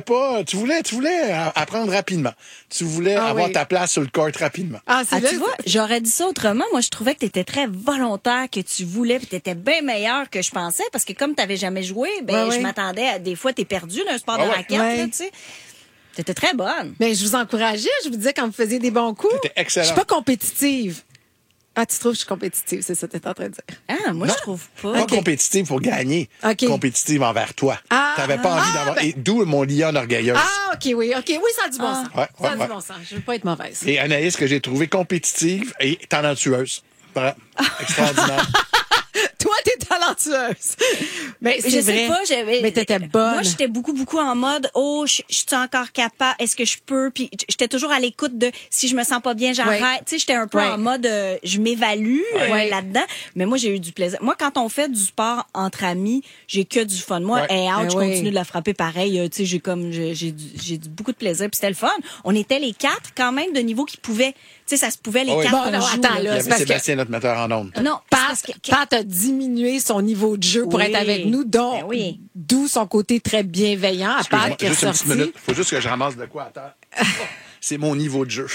apprendre rapidement. Tu voulais avoir ta place sur le court rapidement. Tu vois, j'aurais dit ça autrement. Moi, je trouvais que t'étais très volontaire, que tu voulais, puis t'étais bien meilleur que je pensais, parce que comme t'avais jamais joué, je m'attendais à des fois t'es perdu d'un sport de raquette, là, tu sais. T'étais très bonne. Mais je vous encourageais, je vous disais quand vous faisiez des bons coups. T'étais excellent. Je suis pas compétitive. Ah, tu trouves que je suis compétitive, c'est ça que t'es en train de dire? Moi, je trouve pas. Pas compétitive pour gagner. Compétitive envers toi. T'avais pas envie d'avoir... Et d'où mon lionne orgueilleuse. Oui, ça a du bon sens. Ça a du bon sens. Je veux pas être mauvaise. Et Anaïs, que j'ai trouvée compétitive et talentueuse. Voilà. Extraordinaire. Toi, t'es talentueuse. Mais c'est je vrai. sais pas, mais t'étais bonne. Moi, j'étais beaucoup en mode, je suis encore capable, est-ce que je peux? Puis j'étais toujours à l'écoute de, si je me sens pas bien, j'arrête. Tu sais, j'étais un peu en mode, je m'évalue là-dedans. Mais moi, j'ai eu du plaisir. Moi, quand on fait du sport entre amis, j'ai que du fun. Moi, je continue de la frapper pareil. Tu sais, j'ai beaucoup de plaisir. Puis c'était le fun. On était les 4 quand même de niveau qui pouvaient, tu sais, ça se pouvait les 4. Bon, non, attends, là, c'est Sébastien, notre metteur en ondes. Non, Pat a diminué son niveau de jeu pour être avec nous, donc d'où son côté très bienveillant à Pat qui est juste une sorti. petite minute. Faut juste que je ramasse de quoi à terre. C'est mon niveau de jeu.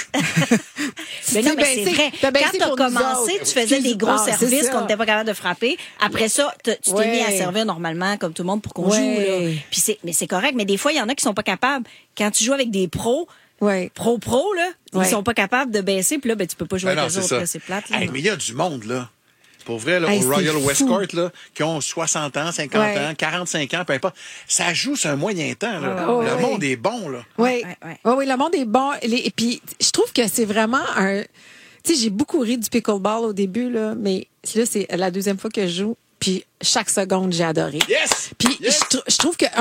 Mais non, mais c'est vrai. Quand t'as commencé, tu faisais des gros c'est services ça. qu'on n'était pas capable de frapper. Après ça, tu t'es mis à servir normalement, comme tout le monde, pour qu'on joue. Là. Puis mais c'est correct. Mais des fois, il y en a qui sont pas capables. Quand tu joues avec des pros, pro, là, ils sont pas capables de baisser. Puis là, tu peux pas jouer avec eux autres. Là, c'est plate. Là, mais il y a du monde, là. Pour vrai, là, Hey, au Royal c'est Westcourt, là, qui ont 60 ans, 50 ans, 45 ans, peu importe. Ça joue sur un moyen temps. Là. Le monde est bon. Là. Oui, le monde est bon. Et puis, je trouve que c'est vraiment un... Tu sais, j'ai beaucoup ri du pickleball au début, là, mais là, c'est la deuxième fois que je joue. Puis chaque seconde, j'ai adoré. Yes! Puis je trouve que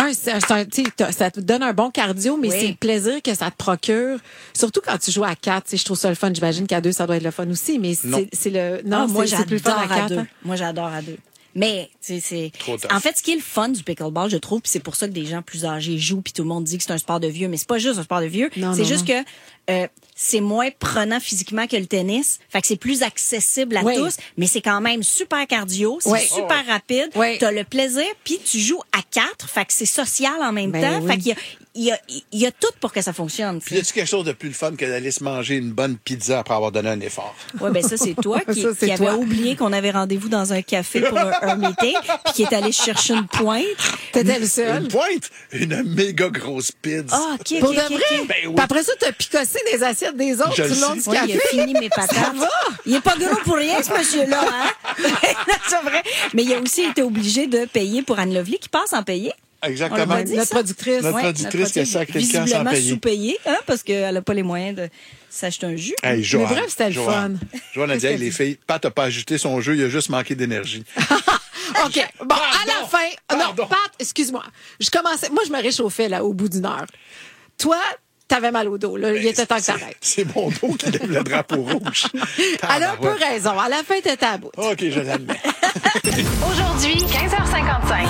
ça te donne un bon cardio, mais c'est le plaisir que ça te procure. Surtout quand tu joues à 4. Je trouve ça le fun. J'imagine qu'à 2, ça doit être le fun aussi, mais c'est le... Non, moi, c'est plus fun à 4. Hein. Moi, j'adore à 2. Mais c'est en fait ce qui est le fun du pickleball, je trouve, puis c'est pour ça que des gens plus âgés jouent, puis tout le monde dit que c'est un sport de vieux, mais c'est pas juste un sport de vieux, c'est juste que c'est moins prenant physiquement que le tennis, fait que c'est plus accessible à tous, mais c'est quand même super cardio, c'est super rapide, t'as le plaisir, puis tu joues à 4, fait que c'est social en même temps, fait qu'il y a tout pour que ça fonctionne. Puis y a-tu quelque chose de plus le fun que d'aller se manger une bonne pizza après avoir donné un effort? Ouais, ben ça c'est toi qui avait oublié qu'on avait rendez-vous dans un café pour un meeting, puis qui est allé chercher une pointe. T'étais le seul. Une pointe? Une méga grosse pizza. Ah, OK. Pour de vrai? Ben oui. Puis après ça, t'as picossé des assiettes des autres tout le long du café. Il a fini mes patates. Ça va? Il est pas gros pour rien, ce monsieur-là, hein? C'est vrai. Mais il a aussi été obligé de payer pour Anne Lovely, qui passe en payer. Exactement. Notre productrice. Notre productrice qui a sacré le camp sans visiblement payer. sous-payée, hein, parce qu'elle n'a pas les moyens de s'acheter un jus. Hey, Joanne, Mais bref, c'était le fun. Joanne a dit, les filles, Pat n'a pas ajouté son jeu, il a juste manqué d'énergie. OK. Bon, à la fin... Non, Pat, excuse-moi. Moi, je me réchauffais, là, au bout d'une heure. Toi... T'avais mal au dos, là. Il était temps que t'arrêtes. C'est mon dos qui lève le drapeau rouge. Elle a un peu raison. À la fin, t'étais à bout. OK, je l'admets. Aujourd'hui, 15h55.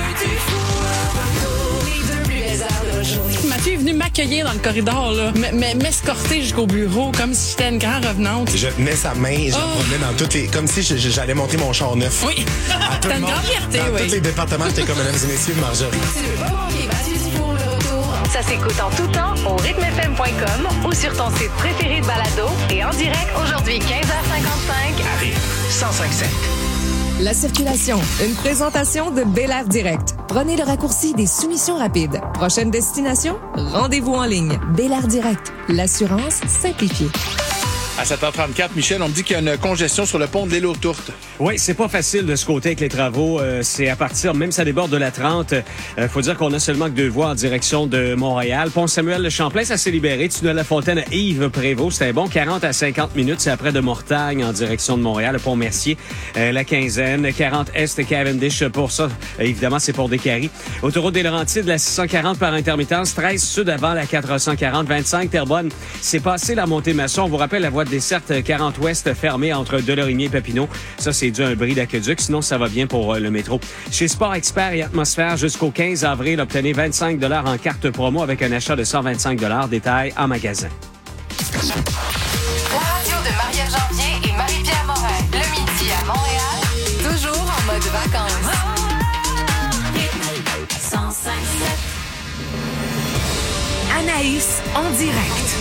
Mathieu est venu m'accueillir dans le corridor, là. M'escorter jusqu'au bureau, comme si j'étais une grande revenante. Je tenais sa main et je la promenais dans toutes les... Comme si j'allais monter mon char neuf. Oui. T'as une grande fierté, dans tous les départements, j'étais comme mesdames et messieurs de Marjorie. Ça s'écoute en tout temps au rythmefm.com ou sur ton site préféré de balado et en direct aujourd'hui 15h55 à Rythme 105.7. La circulation, une présentation de Bel Air Direct. Prenez le raccourci des soumissions rapides. Prochaine destination, rendez-vous en ligne. Bel Air Direct, l'assurance simplifiée. À 7h34, Michel, on me dit qu'il y a une congestion sur le pont de l'île aux Tourtes. Oui, c'est pas facile de ce côté avec les travaux. C'est à partir, même ça déborde de la 30. Faut dire qu'on a seulement que 2 voies en direction de Montréal. Pont Samuel-le-Champlain, ça s'est libéré. Tunnel La Fontaine à Yves-Prévost, c'était bon. 40 à 50 minutes. C'est après de Mortagne en direction de Montréal. Le pont Mercier, la quinzaine. 40 Est Cavendish. Pour ça, évidemment, c'est pour Descaries. Autoroute des Laurentides, la 640 par intermittence. 13 sud avant la 440. 25 Terrebonne. C'est passé la montée Masson. On vous rappelle la voie de desserte 40 ouest fermée entre Delorimier et Papineau. Ça, c'est dû à un bris d'aqueduc. Sinon, ça va bien pour le métro. Chez Sport Expert et Atmosphère, jusqu'au 15 avril, obtenez 25 $ en carte promo avec un achat de 125 $. Détail en magasin. La radio de Marie-Ève Janvier et Marie-Pierre Morin. Le midi à Montréal, toujours en mode vacances. 105.7 Anaïs en direct.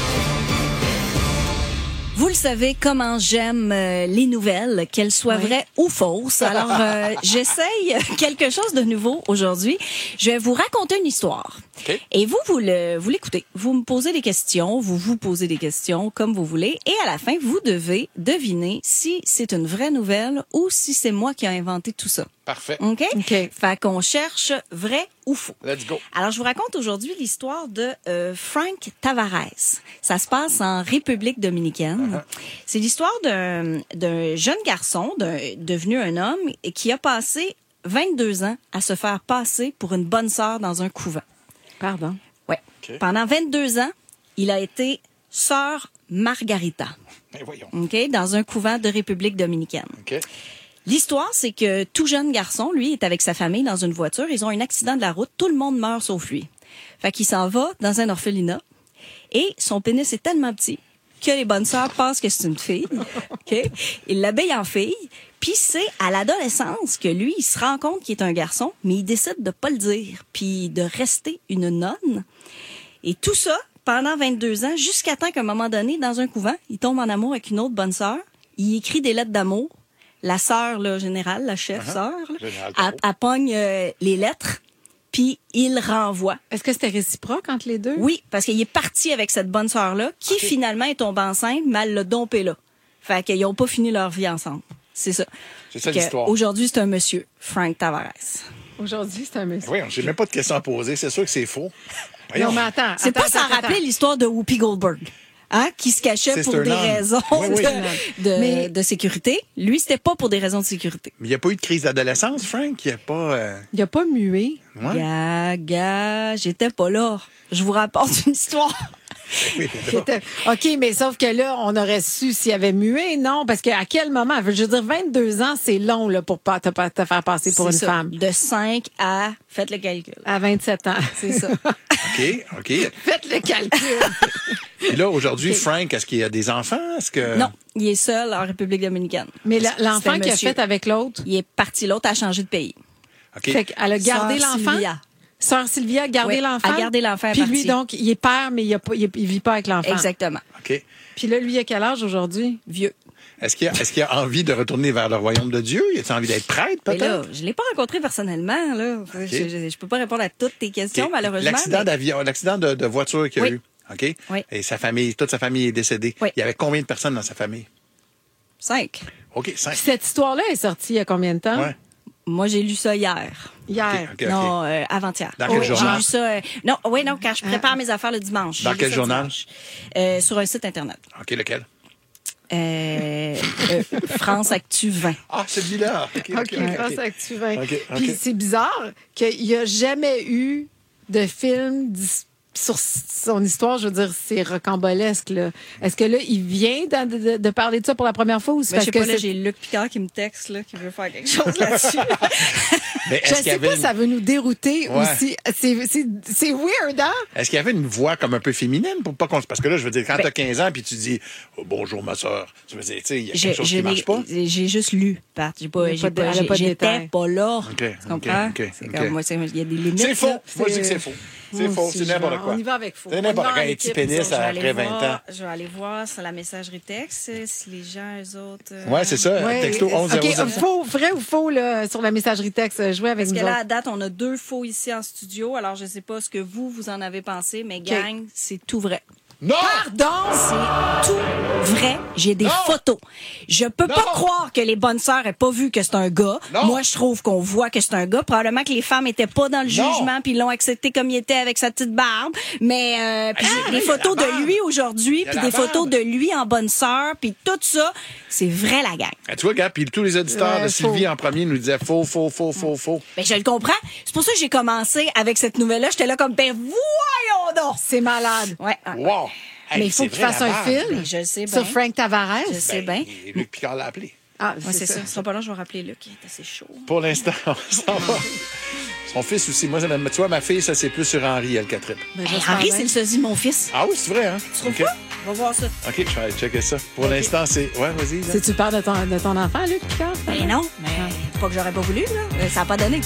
Vous le savez comment j'aime les nouvelles, qu'elles soient vraies ou fausses. Alors, j'essaye quelque chose de nouveau aujourd'hui. Je vais vous raconter une histoire. Okay. Et vous l'écoutez. Vous me posez des questions, vous posez des questions comme vous voulez. Et à la fin, vous devez deviner si c'est une vraie nouvelle ou si c'est moi qui ai inventé tout ça. Parfait. OK? Fait qu'on cherche vrai ou faux. Let's go. Alors, je vous raconte aujourd'hui l'histoire de Frank Tavares. Ça se passe en République dominicaine. C'est l'histoire d'un jeune garçon devenu un homme et qui a passé 22 ans à se faire passer pour une bonne sœur dans un couvent. Pardon? Oui. Okay. Pendant 22 ans, il a été sœur Margarita. Mais voyons. OK? Dans un couvent de République dominicaine. OK. L'histoire, c'est que tout jeune garçon, lui, est avec sa famille dans une voiture. Ils ont un accident de la route. Tout le monde meurt sauf lui. Fait qu'il s'en va dans un orphelinat. Et son pénis est tellement petit que les bonnes sœurs pensent que c'est une fille. OK? Il l'habille en fille. Puis c'est à l'adolescence que lui, il se rend compte qu'il est un garçon, mais il décide de pas le dire, puis de rester une nonne. Et tout ça pendant 22 ans, jusqu'à temps qu'à un moment donné, dans un couvent, il tombe en amour avec une autre bonne sœur. Il écrit des lettres d'amour. La sœur là, générale, la chef-sœur, elle pogne les lettres, puis il renvoie. Est-ce que c'était réciproque entre les deux? Oui, parce qu'il est parti avec cette bonne sœur-là, qui finalement est tombée enceinte, mais elle l'a dompé là. Fait qu'ils n'ont pas fini leur vie ensemble. C'est ça. C'est ça l'histoire. Aujourd'hui, c'est un monsieur, Frank Tavares. Aujourd'hui, c'est un monsieur. Oui, j'ai même pas de questions à poser. C'est sûr que c'est faux. Voyons. Non, mais attends. C'est pas sans rappeler l'histoire de Whoopi Goldberg. Hein, qui se cachait pour des raisons de sécurité. Lui, c'était pas pour des raisons de sécurité. Mais il n'y a pas eu de crise d'adolescence, Frank? Il a pas mué. Ouais. Gars, j'étais pas là. Je vous rapporte une histoire. Oui, OK, mais sauf que là, on aurait su s'il avait mué, non? Parce qu'à quel moment? Je veux dire, 22 ans, c'est long là, pour te faire passer pour une femme. De 5 à... Faites le calcul. À 27 ans. C'est ça. OK. Faites le calcul. Et là, aujourd'hui, Frank, est-ce qu'il y a des enfants? Non, il est seul en République dominicaine. Mais l'enfant qu'il a fait avec l'autre? Il est parti, l'autre a changé de pays. OK. Fait qu'elle a gardé l'enfant? Sœur Sylvia a gardé l'enfant? A gardé l'enfant. Puis lui, donc, il est père, mais il vit pas avec l'enfant. Exactement. OK. Puis là, lui, il a quel âge aujourd'hui? Vieux. Est-ce qu'il a envie de retourner vers le royaume de Dieu? Il a envie d'être prêtre, peut-être? Là, je l'ai pas rencontré personnellement. Là. Okay. Je peux pas répondre à toutes tes questions, malheureusement. L'accident de voiture qu'il y a eu. OK? Oui. Et toute sa famille est décédée. Oui. Il y avait combien de personnes dans sa famille? 5. OK, 5. Cette histoire-là est sortie il y a combien de temps? Ouais. Moi, j'ai lu ça hier. Hier? Okay. Non, avant-hier. Dans quel journal? J'ai lu ça... non, quand je prépare mes affaires le dimanche. Dans quel journal? Sur un site Internet. OK, lequel? France Actu 20. Ah, celui-là. OK. France Actu 20. Okay. Puis c'est bizarre qu'il n'y a jamais eu de film sur son histoire. Je veux dire, c'est rocambolesque, là. Est-ce que là, il vient de parler de ça pour la première fois ou c'est parce que là, j'ai Luc Picard qui me texte, là, qui veut faire quelque chose là-dessus. Je sais pas, ça veut nous dérouter aussi. C'est weird, hein? Est-ce qu'il y avait une voix comme un peu féminine pour pas qu'on... Parce que là, je veux dire, quand t'as 15 ans puis tu dis oh, bonjour ma sœur, tu veux dire, tu sais, il y a quelque chose qui marche pas. J'ai juste lu, Pat. J'étais pas là. Tu comprends? C'est comme moi, il y a des limites. C'est faux. Moi, je dis que c'est faux. C'est faux, c'est n'importe quoi. On y va avec faux. C'est n'importe quoi. Un petit pénis après 20 ans. Je vais aller voir sur la messagerie texte si les gens, eux autres... Ouais, c'est ça. Texto 11 OK, vrai ou faux là, sur la messagerie texte, jouez avec nous. Parce que là, à date, on a 2 faux ici en studio. Alors, je sais pas ce que vous en avez pensé, mais gang, c'est tout vrai. Non! Pardon! C'est tout vrai. J'ai des photos. Je peux pas croire que les bonnes sœurs aient pas vu que c'est un gars. Moi, je trouve qu'on voit que c'est un gars. Probablement que les femmes étaient pas dans le jugement puis l'ont accepté comme il était avec sa petite barbe. Mais puis des photos de lui aujourd'hui puis des photos de lui en bonne sœur puis tout ça, c'est vrai la gang. Ah, tu vois, gars, puis tous les auditeurs de Sylvie en premier nous disaient faux. Ben, je le comprends. C'est pour ça que j'ai commencé avec cette nouvelle-là. J'étais là comme, ben voyons donc! C'est malade. Ouais. Wow! Mais il faut qu'il fasse un film Je sais bien. sur Frank Tavares. Je sais bien. Et Luc Picard l'a appelé. Ah, Ouais, c'est ça. Ce sera pas long, je vais rappeler Luc. Il est assez chaud. Pour l'instant, on s'en va. Son fils aussi. Moi, tu vois, ma fille, ça, c'est plus sur Henri, elle, Catherine. Henri, c'est le sosie de mon fils. Ah oui, c'est vrai, hein? Tu trouves pas? On va voir ça. OK, je vais aller checker ça. Pour l'instant, c'est... Ouais, vas-y. là. Si tu parles de ton enfant, Luc Picard? Ben non, mais pas que j'aurais pas voulu, là. Ça a pas donné.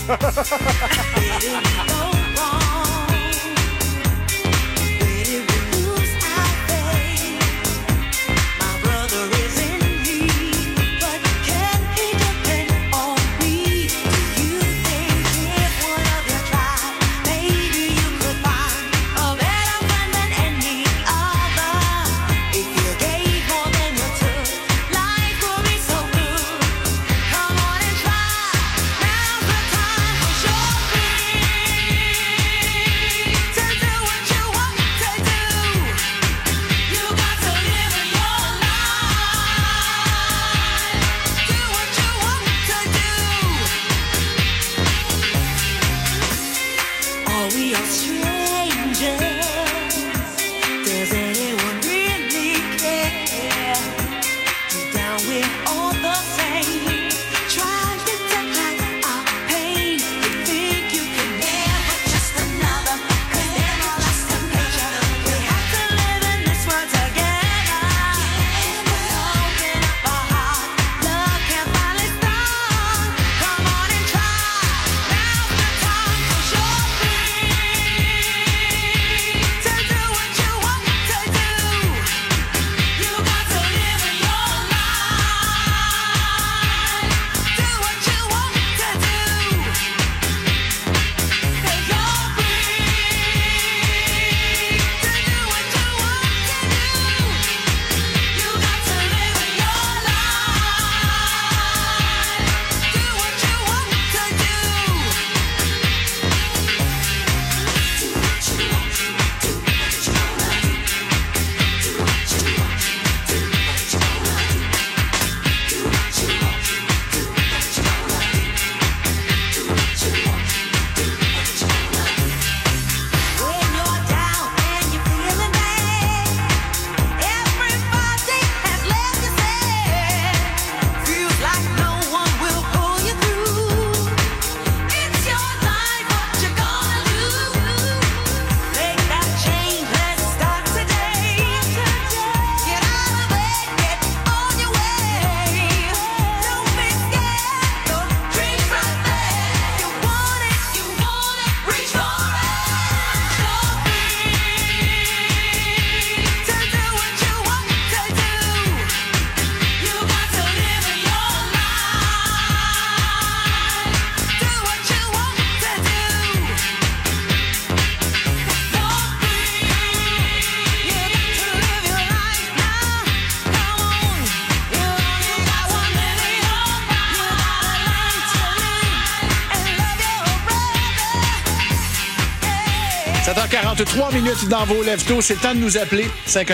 Dans 43 minutes dans vos lève-tôt, c'est le temps de nous appeler.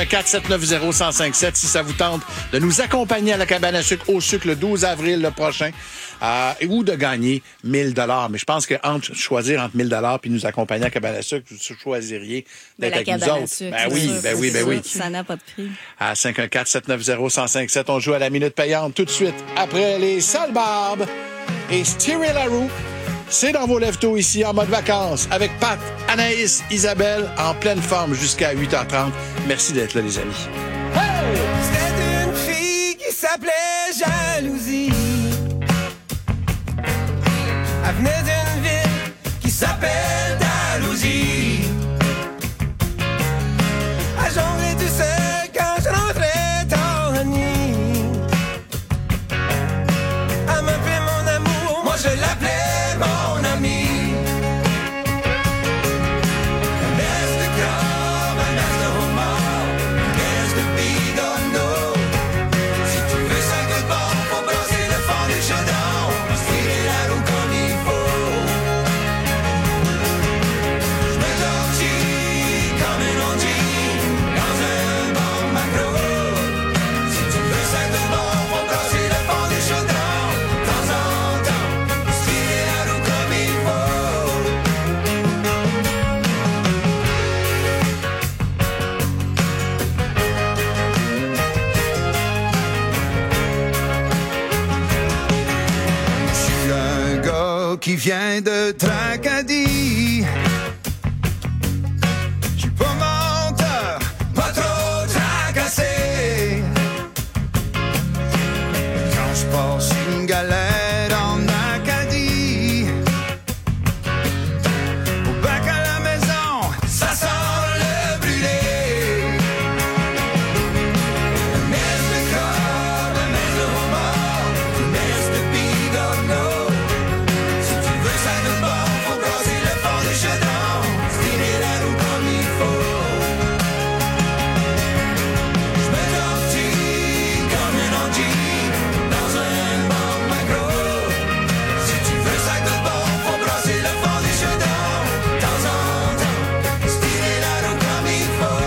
514-790-1057 si ça vous tente de nous accompagner à la cabane à sucre au sucre le 12 avril le prochain ou de gagner 1000 $. Mais je pense que choisir entre 1000 $ puis nous accompagner à la cabane à sucre, vous choisiriez d'être avec nous autres. Ben oui. Ça n'a pas de prix. À 514-790-1057, on joue à la minute payante tout de suite après les sales barbes et Styril Larue. C'est dans vos lève-tôt ici, en mode vacances, avec Pat, Anaïs, Isabelle, en pleine forme jusqu'à 8h30. Merci d'être là, les amis. Hey! C'était une fille qui s'appelait Jalousie. Elle venait d'une ville qui s'appelle Dalhousie. Elle jonglait tout seul quand je rentrais tard la nuit. Elle m'appelait mon amour, moi je l'appelais mon ami. Un best de corps, un best de roman. qui vient de Tracadie. Je suis pas menteur, pas trop tracassé. Quand je passe une galère en Acadie, au bac à la maison, ça sent le brûlé. Un mess de corps, un mess de remords, un mess de bigorneau. Si tu veux ça de bon, faut brasser le fond du chaudron, tirer la roue comme il faut. Je me tortille comme un angie dans un bon macro. Si tu veux ça de bon, faut brasser le fond du chaudron, de temps en temps, tirer la roue comme il faut.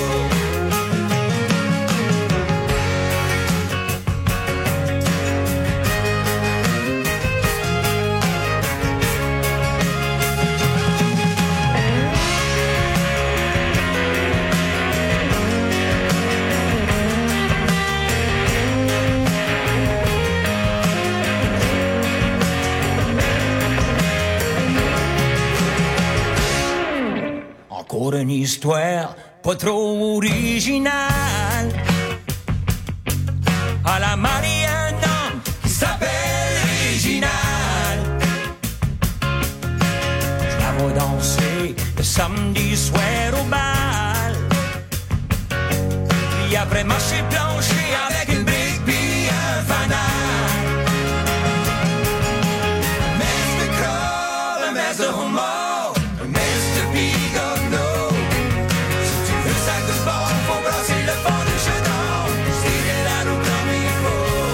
Encore une histoire pas trop originale. À la Marie, un homme qui s'appelle Réginal. Je la vois danser le samedi soir au bal. Puis après marcher plancher avec une brique puis un fanal. Un mess de crabe, un mess de homard, un mess de bigorneau. Si tu veux ça de bon, faut brasser le fond du chaudron, tirer la roue comme il faut.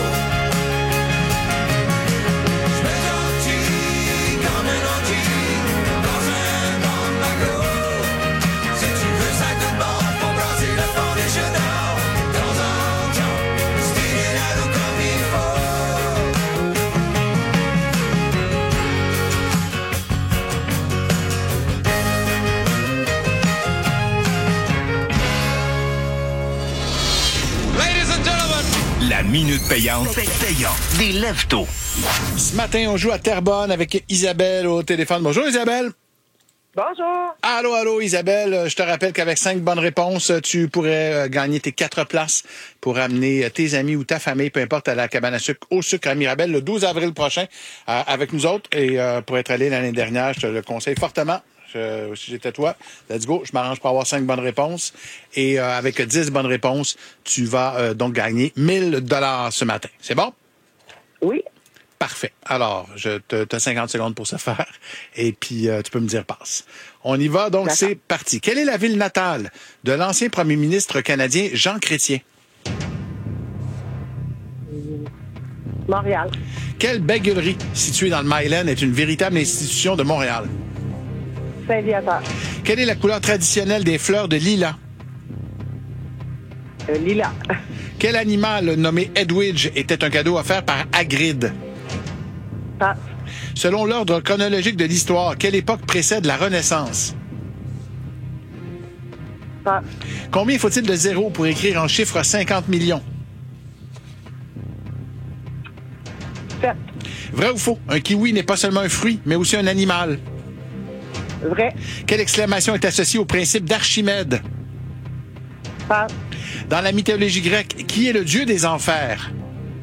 Je me tortille comme un angie dans un bon macro. Si tu veux ça de bon, faut brasser le fond du chaudron, de temps en temps, tirer la roue comme il faut. Ladies and gentlemen, la minute payante des lève-tôt. Ce matin, on joue à Terrebonne avec Isabelle au téléphone. Bonjour Isabelle. Bonjour. Allô, Isabelle. Je te rappelle qu'avec 5 bonnes réponses, tu pourrais gagner tes 4 places pour amener tes amis ou ta famille, peu importe, à la cabane à sucre au sucre à Mirabel le 12 avril prochain avec nous autres. Et pour être allé l'année dernière, je te le conseille fortement. Si j'étais toi, let's go. Je m'arrange pour avoir 5 bonnes réponses. Et avec 10 bonnes réponses, tu vas donc gagner 1 000 ce matin. C'est bon? Oui. Parfait. Alors, t'as 50 secondes pour ce faire. Et puis, tu peux me dire passe. On y va, donc c'est parti. Quelle est la ville natale de l'ancien premier ministre canadien Jean Chrétien? Montréal. Quelle bagueulerie située dans le Myland est une véritable institution de Montréal? Saint-Viateur. Quelle est la couleur traditionnelle des fleurs de lilas? Lilas. Quel animal nommé Edwidge était un cadeau offert par Hagrid? Passe. Selon l'ordre chronologique de l'histoire, quelle époque précède la Renaissance? Passe. Combien faut-il de zéros pour écrire en chiffre 50 millions? 7. Vrai ou faux? Un kiwi n'est pas seulement un fruit, mais aussi un animal. Vrai. Quelle exclamation est associée au principe d'Archimède? Passe. Dans la mythologie grecque, qui est le dieu des enfers?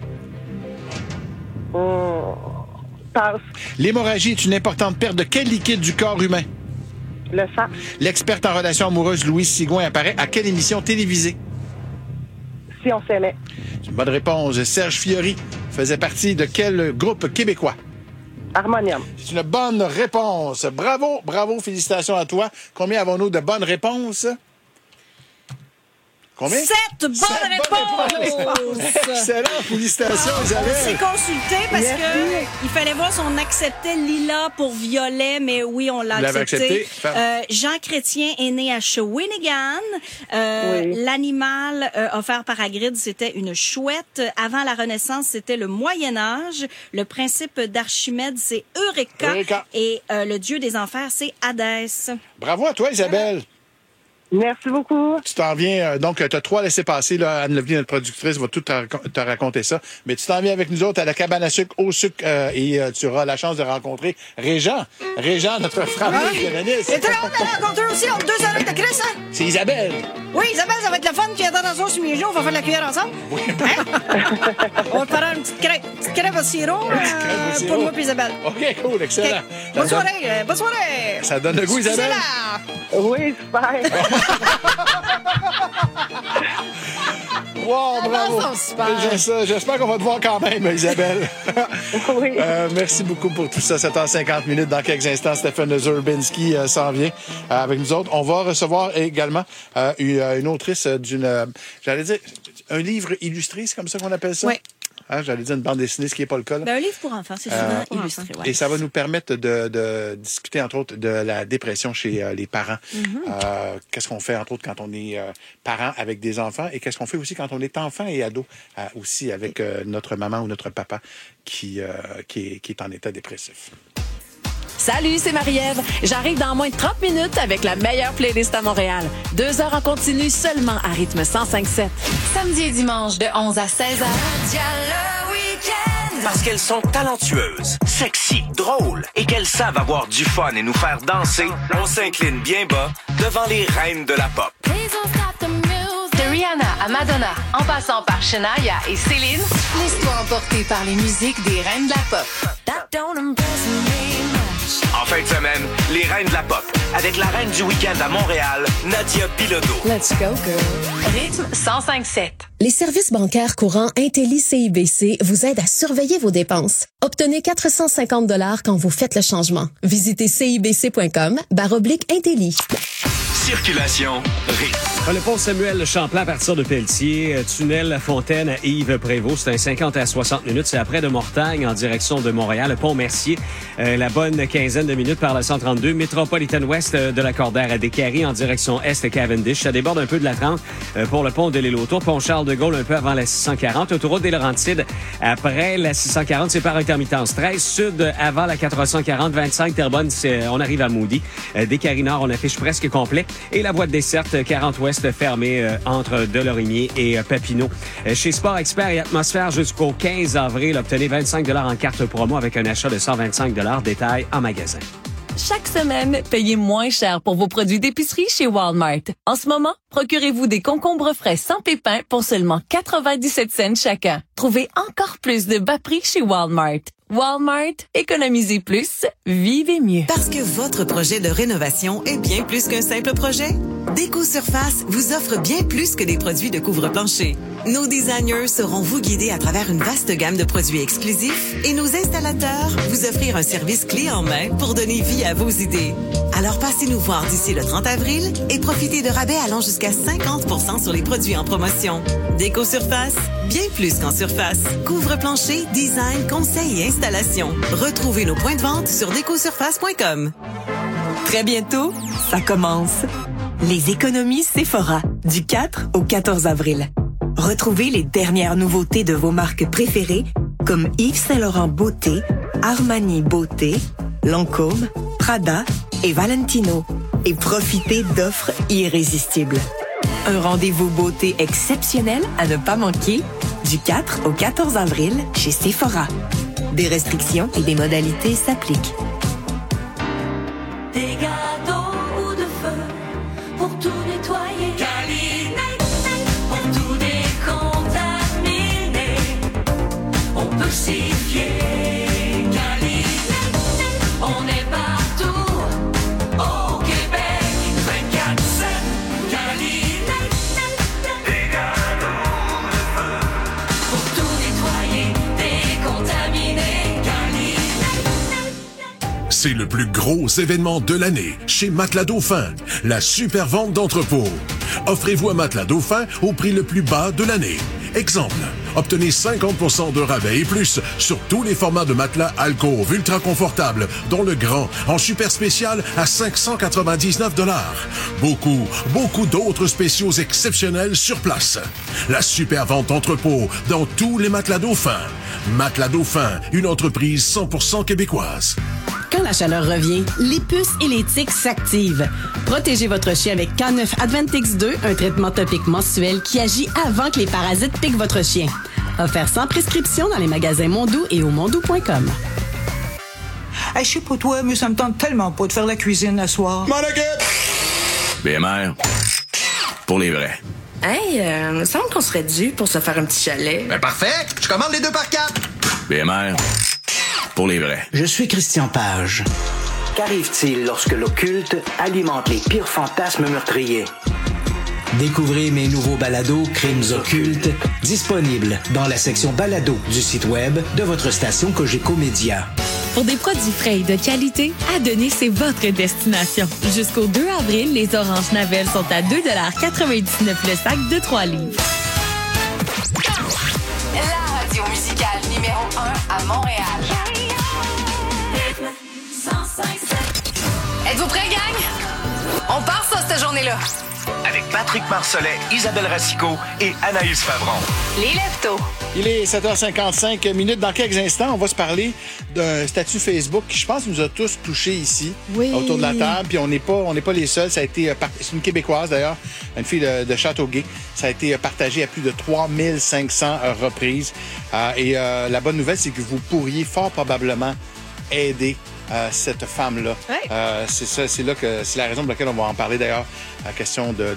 Passe. L'hémorragie est une importante perte de quel liquide du corps humain? Le sang. L'experte en relations amoureuses Louise Sigouin apparaît à quelle émission télévisée? Si on s'aimait. C'est une bonne réponse. Serge Fiori faisait partie de quel groupe québécois? Harmonium. C'est une bonne réponse. Bravo, félicitations à toi. Combien avons-nous de bonnes réponses? Combien? 7 bonnes réponses! Excellent, félicitations, Isabelle. On s'est consulté parce que il fallait voir si on acceptait lilas pour violet, mais oui, on l'a accepté. Jean Chrétien est né à Shawinigan. L'animal offert par Hagrid, c'était une chouette. Avant la Renaissance, c'était le Moyen-Âge. Le principe d'Archimède, c'est Eureka. Et le dieu des enfers, c'est Hadès. Bravo à toi, Isabelle. Merci beaucoup. Tu t'en viens, donc tu as 3 laissés-passer. Là, Anne Levely, notre productrice, va tout te raconter ça. Mais tu t'en viens avec nous autres à la cabane à sucre, au sucre, et tu auras la chance de rencontrer Régent. Régent, notre frère violoniste. Et très hâte de la rencontrer aussi entre 2 oreilles de Chris, hein? C'est Isabelle. Oui, Isabelle, ça va être le fun qui attend dans son sur mes genoux. On va faire de la cuillère ensemble. Oui. Hein? On va te faire une petite crêpe au sirop pour moi et Isabelle. OK, cool, excellent. Okay. Bonne soirée, bonne soirée. Ça donne le goût, Isabelle? Oui, super. Wow, bravo. J'espère qu'on va te voir quand même, Isabelle. Oui. Merci beaucoup pour tout ça. 7h50. Dans quelques instants, Stéphane Zurbinski s'en vient avec nous autres. On va recevoir également une autrice j'allais dire, un livre illustré, c'est comme ça qu'on appelle ça? Oui. Hein, j'allais dire une bande dessinée, ce qui n'est pas le cas. Un livre pour enfants, c'est souvent illustré. Ouais. Et ça va nous permettre de discuter, entre autres, de la dépression chez les parents. Mm-hmm. Qu'est-ce qu'on fait, entre autres, quand on est parent avec des enfants et qu'est-ce qu'on fait aussi quand on est enfant et ado, aussi avec notre maman ou notre papa qui est en état dépressif. Salut, c'est Marie-Ève. J'arrive dans moins de 30 minutes avec la meilleure playlist à Montréal. 2 heures en continu seulement à rythme 105.7. Samedi et dimanche de 11 à 16h. Parce qu'elles sont talentueuses, sexy, drôles et qu'elles savent avoir du fun et nous faire danser, on s'incline bien bas devant les reines de la pop. De Rihanna à Madonna, en passant par Shania et Céline, laisse-toi emporter par les musiques des reines de la pop. En fin de semaine, les reines de la pop, avec la reine du week-end à Montréal, Nadia Bilodeau. Let's go, girl. Rythme 105.7. Les services bancaires courants Intelli CIBC vous aident à surveiller vos dépenses. Obtenez 450 $ quand vous faites le changement. Visitez cibc.com/Intelli. Circulation rythme. Le pont Samuel Champlain à partir de Pelletier, tunnel La Fontaine à Yves-Prévost, c'est un 50 à 60 minutes, c'est après de Mortagne en direction de Montréal. Le pont Mercier, la bonne quinzaine de minutes par la 132. Métropolitaine Ouest de la Cordère à Descaries en direction Est Cavendish. Ça déborde un peu de la 30 pour le pont de l'île Autour. Pont Charles-de-Gaulle un peu avant la 640. Autoroute des Laurentides après la 640, c'est par intermittence. 13 Sud avant la 440. 25 Terrebonne, on arrive à Moody. Descaries Nord, on affiche presque complet. Et la voie de desserte 40 Ouest fermée entre Delorimier et Papineau. Chez Sport Expert et Atmosphère jusqu'au 15 avril, obtenez 25 $ en carte promo avec un achat de 125 $. Détail en magasin. Chaque semaine, payez moins cher pour vos produits d'épicerie chez Walmart. En ce moment, procurez-vous des concombres frais sans pépins pour seulement 97 cents chacun. Trouvez encore plus de bas prix chez Walmart. Walmart, économisez plus, vivez mieux. Parce que votre projet de rénovation est bien plus qu'un simple projet. Déco Surface vous offre bien plus que des produits de couvre-plancher. Nos designers sauront vous guider à travers une vaste gamme de produits exclusifs et nos installateurs vous offrir un service clé en main pour donner vie à vos idées. Alors passez nous voir d'ici le 30 avril et profitez de rabais allant jusqu'à 50% sur les produits en promotion. Déco Surface, bien plus qu'en surface. Couvre-plancher, design, conseil et installation. Retrouvez nos points de vente sur décosurface.com. Très bientôt, ça commence. Les économies Sephora, du 4 au 14 avril. Retrouvez les dernières nouveautés de vos marques préférées comme Yves Saint-Laurent Beauté, Armani Beauté, Lancôme, Prada et Valentino. Et profitez d'offres irrésistibles. Un rendez-vous beauté exceptionnel à ne pas manquer du 4 au 14 avril chez Sephora. Des restrictions et des modalités s'appliquent. Des gâteaux ou de feu pour tout nettoyer. Calinette, pour tout décontaminer. On peut s'y fier. Calinette, on est partout au Québec. 24/7. Calinette, des gâteaux de feu pour tout nettoyer, décontaminer. C'est le plus gros événement de l'année chez Matelas Dauphin, la super vente d'entrepôt. Offrez-vous un matelas Dauphin au prix le plus bas de l'année. Exemple, obtenez 50% de rabais et plus sur tous les formats de matelas alcôve ultra confortables, dont le grand en super spécial à 599 $. Beaucoup d'autres spéciaux exceptionnels sur place. La super vente entrepôt dans tous les Matelas Dauphin. Matelas Dauphin, une entreprise 100% québécoise. Quand la chaleur revient, les puces et les tiques s'activent. Protégez votre chien avec K9 Advantix 2, un traitement topique mensuel qui agit avant que les parasites piquent votre chien. Offert sans prescription dans les magasins Mondou et au mondou.com. Hey, je sais pas toi, mais ça me tente tellement pas de faire la cuisine ce soir. BMR, pour les vrais. Hey, me semble qu'on serait dû pour se faire un petit chalet. Ben parfait, je commande les 2 par 4. BMR, pour les vrais. Je suis Christian Page. Qu'arrive-t-il lorsque l'occulte alimente les pires fantasmes meurtriers? Découvrez mes nouveaux balados Crimes occultes, disponibles dans la section balado du site web de votre station Cogeco Média. Pour des produits frais et de qualité, Adonis, c'est votre destination. Jusqu'au 2 avril, les oranges Navel sont à 2,99 $ le sac de 3 livres. La radio musicale numéro 1 à Montréal. Êtes-vous prêts, gang? On part ça, cette journée-là. Avec Patrick Marcellet, Isabelle Racicot et Anaïs Favron. Les Leftos. Il est 7h55 minutes. Dans quelques instants, on va se parler d'un statut Facebook qui, je pense, nous a tous touchés ici, autour de la table. Puis on n'est pas les seuls. Ça a été, c'est une Québécoise d'ailleurs, une fille de Châteauguay. Ça a été partagé à plus de 3500 reprises. Et la bonne nouvelle, c'est que vous pourriez fort probablement aider cette femme-là. Ouais. C'est la raison pour laquelle on va en parler d'ailleurs. La question de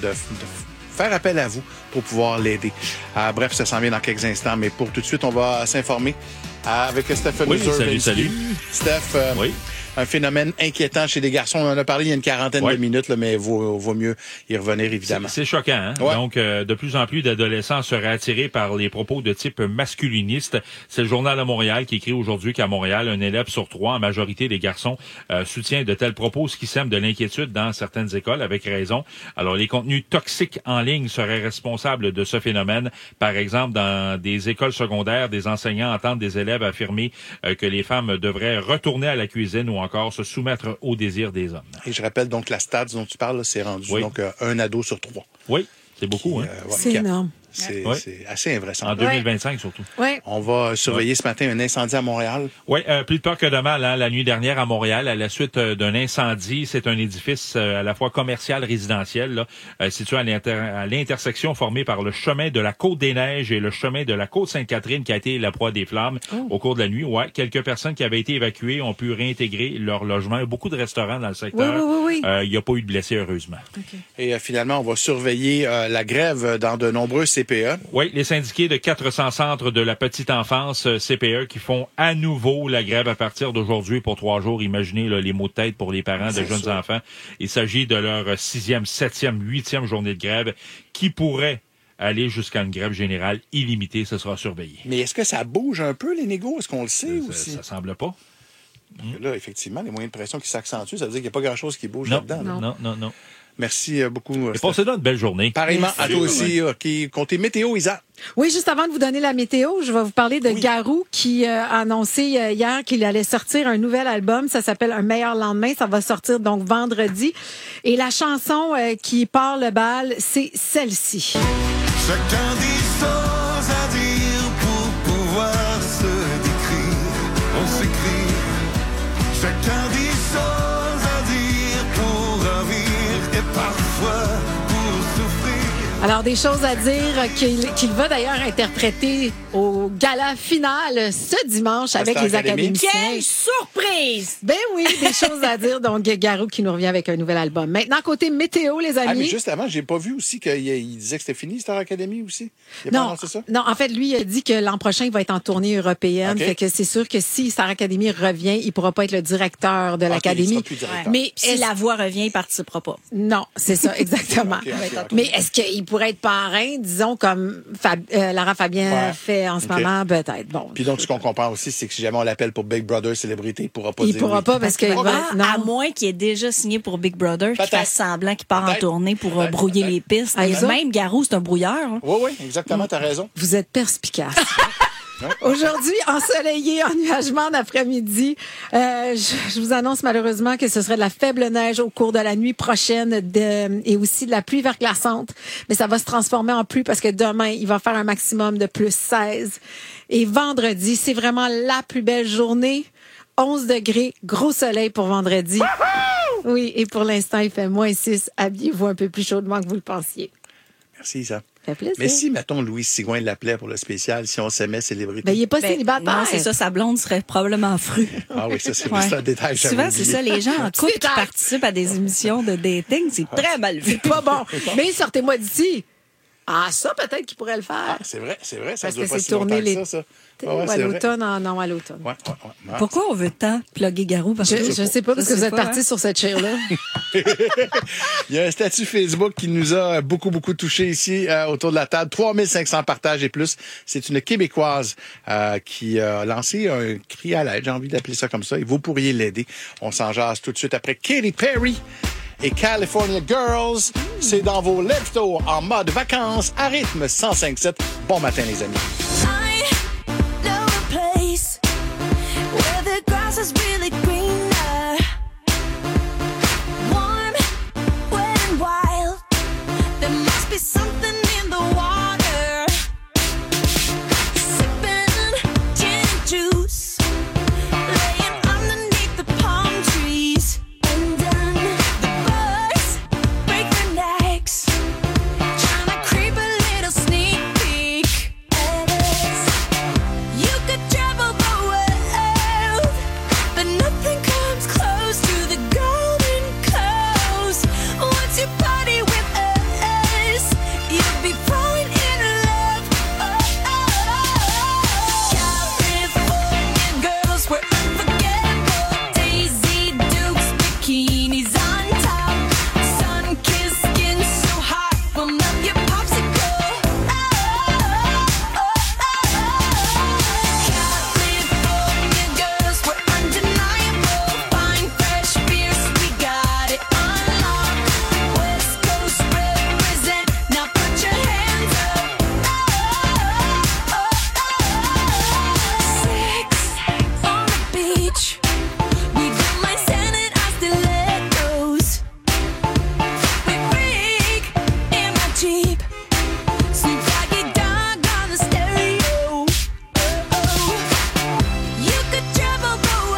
faire appel à vous pour pouvoir l'aider. Bref, ça s'en vient dans quelques instants, mais pour tout de suite, on va s'informer avec Steph. Oui, salut. Steph, un phénomène inquiétant chez les garçons. On en a parlé il y a une quarantaine de minutes, là, mais vaut mieux y revenir, évidemment. C'est choquant. Hein? Ouais. Donc, de plus en plus d'adolescents seraient attirés par les propos de type masculiniste. C'est le Journal de Montréal qui écrit aujourd'hui qu'à Montréal, un élève sur 3, en majorité des garçons, soutient de tels propos, ce qui sème de l'inquiétude dans certaines écoles, avec raison. Alors, les contenus toxiques en ligne seraient responsables de ce phénomène. Par exemple, dans des écoles secondaires, des enseignants entendent des élèves affirmer que les femmes devraient retourner à la cuisine ou encore se soumettre aux désirs des hommes. Et je rappelle donc la stats dont tu parles, là, c'est rendu donc 1 ado sur 3. Oui, c'est beaucoup. C'est énorme. C'est assez invraisemblable. En 2025 surtout. Ouais. On va surveiller ce matin un incendie à Montréal. Oui, plus de peur que de mal. Hein, la nuit dernière à Montréal, à la suite d'un incendie, c'est un édifice à la fois commercial, résidentiel, là, situé à l'intersection formée par le chemin de la Côte-des-Neiges et le chemin de la Côte-Sainte-Catherine qui a été la proie des flammes au cours de la nuit. Ouais, quelques personnes qui avaient été évacuées ont pu réintégrer leur logement. Il y a beaucoup de restaurants dans le secteur. Oui. Il n'y a pas eu de blessés, heureusement. Okay. Et finalement, on va surveiller la grève dans de nombreux CPE. Oui, les syndiqués de 400 centres de la petite enfance CPE qui font à nouveau la grève à partir d'aujourd'hui pour 3 jours. Imaginez là, les maux de tête pour les parents de jeunes enfants. Il s'agit de leur 6e, 7e, 8e journée de grève qui pourrait aller jusqu'à une grève générale illimitée. Ce sera surveillé. Mais est-ce que ça bouge un peu, les négos? Est-ce qu'on le sait aussi? Ça semble pas. Là, effectivement, les moyens de pression qui s'accentuent, ça veut dire qu'il n'y a pas grand-chose qui bouge là-dedans. Non. Merci beaucoup. Et passez-là une belle journée. Pareillement à toi aussi. Comptez météo, Isa. Oui, juste avant de vous donner la météo, je vais vous parler de Garou qui a annoncé hier qu'il allait sortir un nouvel album. Ça s'appelle Un meilleur lendemain. Ça va sortir donc vendredi. Et la chanson qui part le bal, c'est celle-ci. Chacun dit choses à dire pour pouvoir se décrire. On s'écrit. Chacun dit choses à dire pour ravir et parfois pour souffrir. Alors, des choses à dire qu'il va d'ailleurs interpréter au gala final ce dimanche avec les académiciens. Quelle surprise! Ben oui, des choses à dire. Donc, Garou qui nous revient avec un nouvel album. Maintenant, côté météo, les amis. Mais juste avant, j'ai pas vu aussi qu'il disait que c'était fini, Star Academy aussi? Il a pas annoncé ça? Non, en fait, lui, il a dit que l'an prochain, il va être en tournée européenne. Okay. Fait que c'est sûr que si Star Academy revient, il pourra pas être le directeur de l'Académie. Mais si la voix revient, il participera pas. Non, c'est ça, exactement. Okay. Mais est-ce qu'il pourrait être parrain, disons, comme Lara Fabian fait en ce moment, peut-être. Bon. Puis donc, ce qu'on comprend aussi, c'est que si jamais on l'appelle pour Big Brother Célébrité, il pourra pas dire pourra oui. pas parce que à moins qu'il ait déjà signé pour Big Brother, qu'il fasse semblant qu'il part en tournée pour brouiller les pistes. Même Garou, c'est un brouilleur. Oui, exactement, t'as raison. Vous êtes perspicace. Aujourd'hui, ensoleillé, ennuagement d'après-midi. Je vous annonce malheureusement que ce serait de la faible neige au cours de la nuit prochaine et aussi de la pluie verglaçante. Mais ça va se transformer en pluie parce que demain, il va faire un maximum de plus 16. Et vendredi, c'est vraiment la plus belle journée 11 degrés, gros soleil pour vendredi. Oui, et pour l'instant, il fait -6. Habillez-vous un peu plus chaudement que vous le pensiez. Merci, ça. Ça fait plaisir. Mais si, mettons, Louis Sigouin l'appelait pour le spécial, si on s'aimait célébrité. Ben, il n'est pas célibataire. Non, c'est ça, sa blonde serait probablement fru. Ah oui, ça, c'est Ouais. juste un détail. j'avais Souvent, c'est oublié. ça, les gens en couple qui participent à des émissions de dating, c'est très mal vu. C'est pas bon. Mais sortez-moi d'ici. Ah, ça, peut-être qu'il pourrait le faire. C'est vrai, ça Parce doit que pas c'est si longtemps tourné que ça. Ou Ouais, à c'est vrai. l'automne? Non, à l'automne. Ouais. Pourquoi on veut tant plugger Garou? Je sais pas, parce que vous êtes partis sur cette chair-là. Il y a un statut Facebook qui nous a beaucoup touché ici autour de la table. 3500 partages et plus. C'est une Québécoise qui a lancé un cri à l'aide. J'ai envie d'appeler ça comme ça. Et vous pourriez l'aider. On s'en jase tout de suite après Katy Perry et California Girls. C'est dans vos leftos en mode vacances à rythme 105.7. Bon matin, les amis. I know a place where the grass is really greener. Warm, wet and wild. There must be something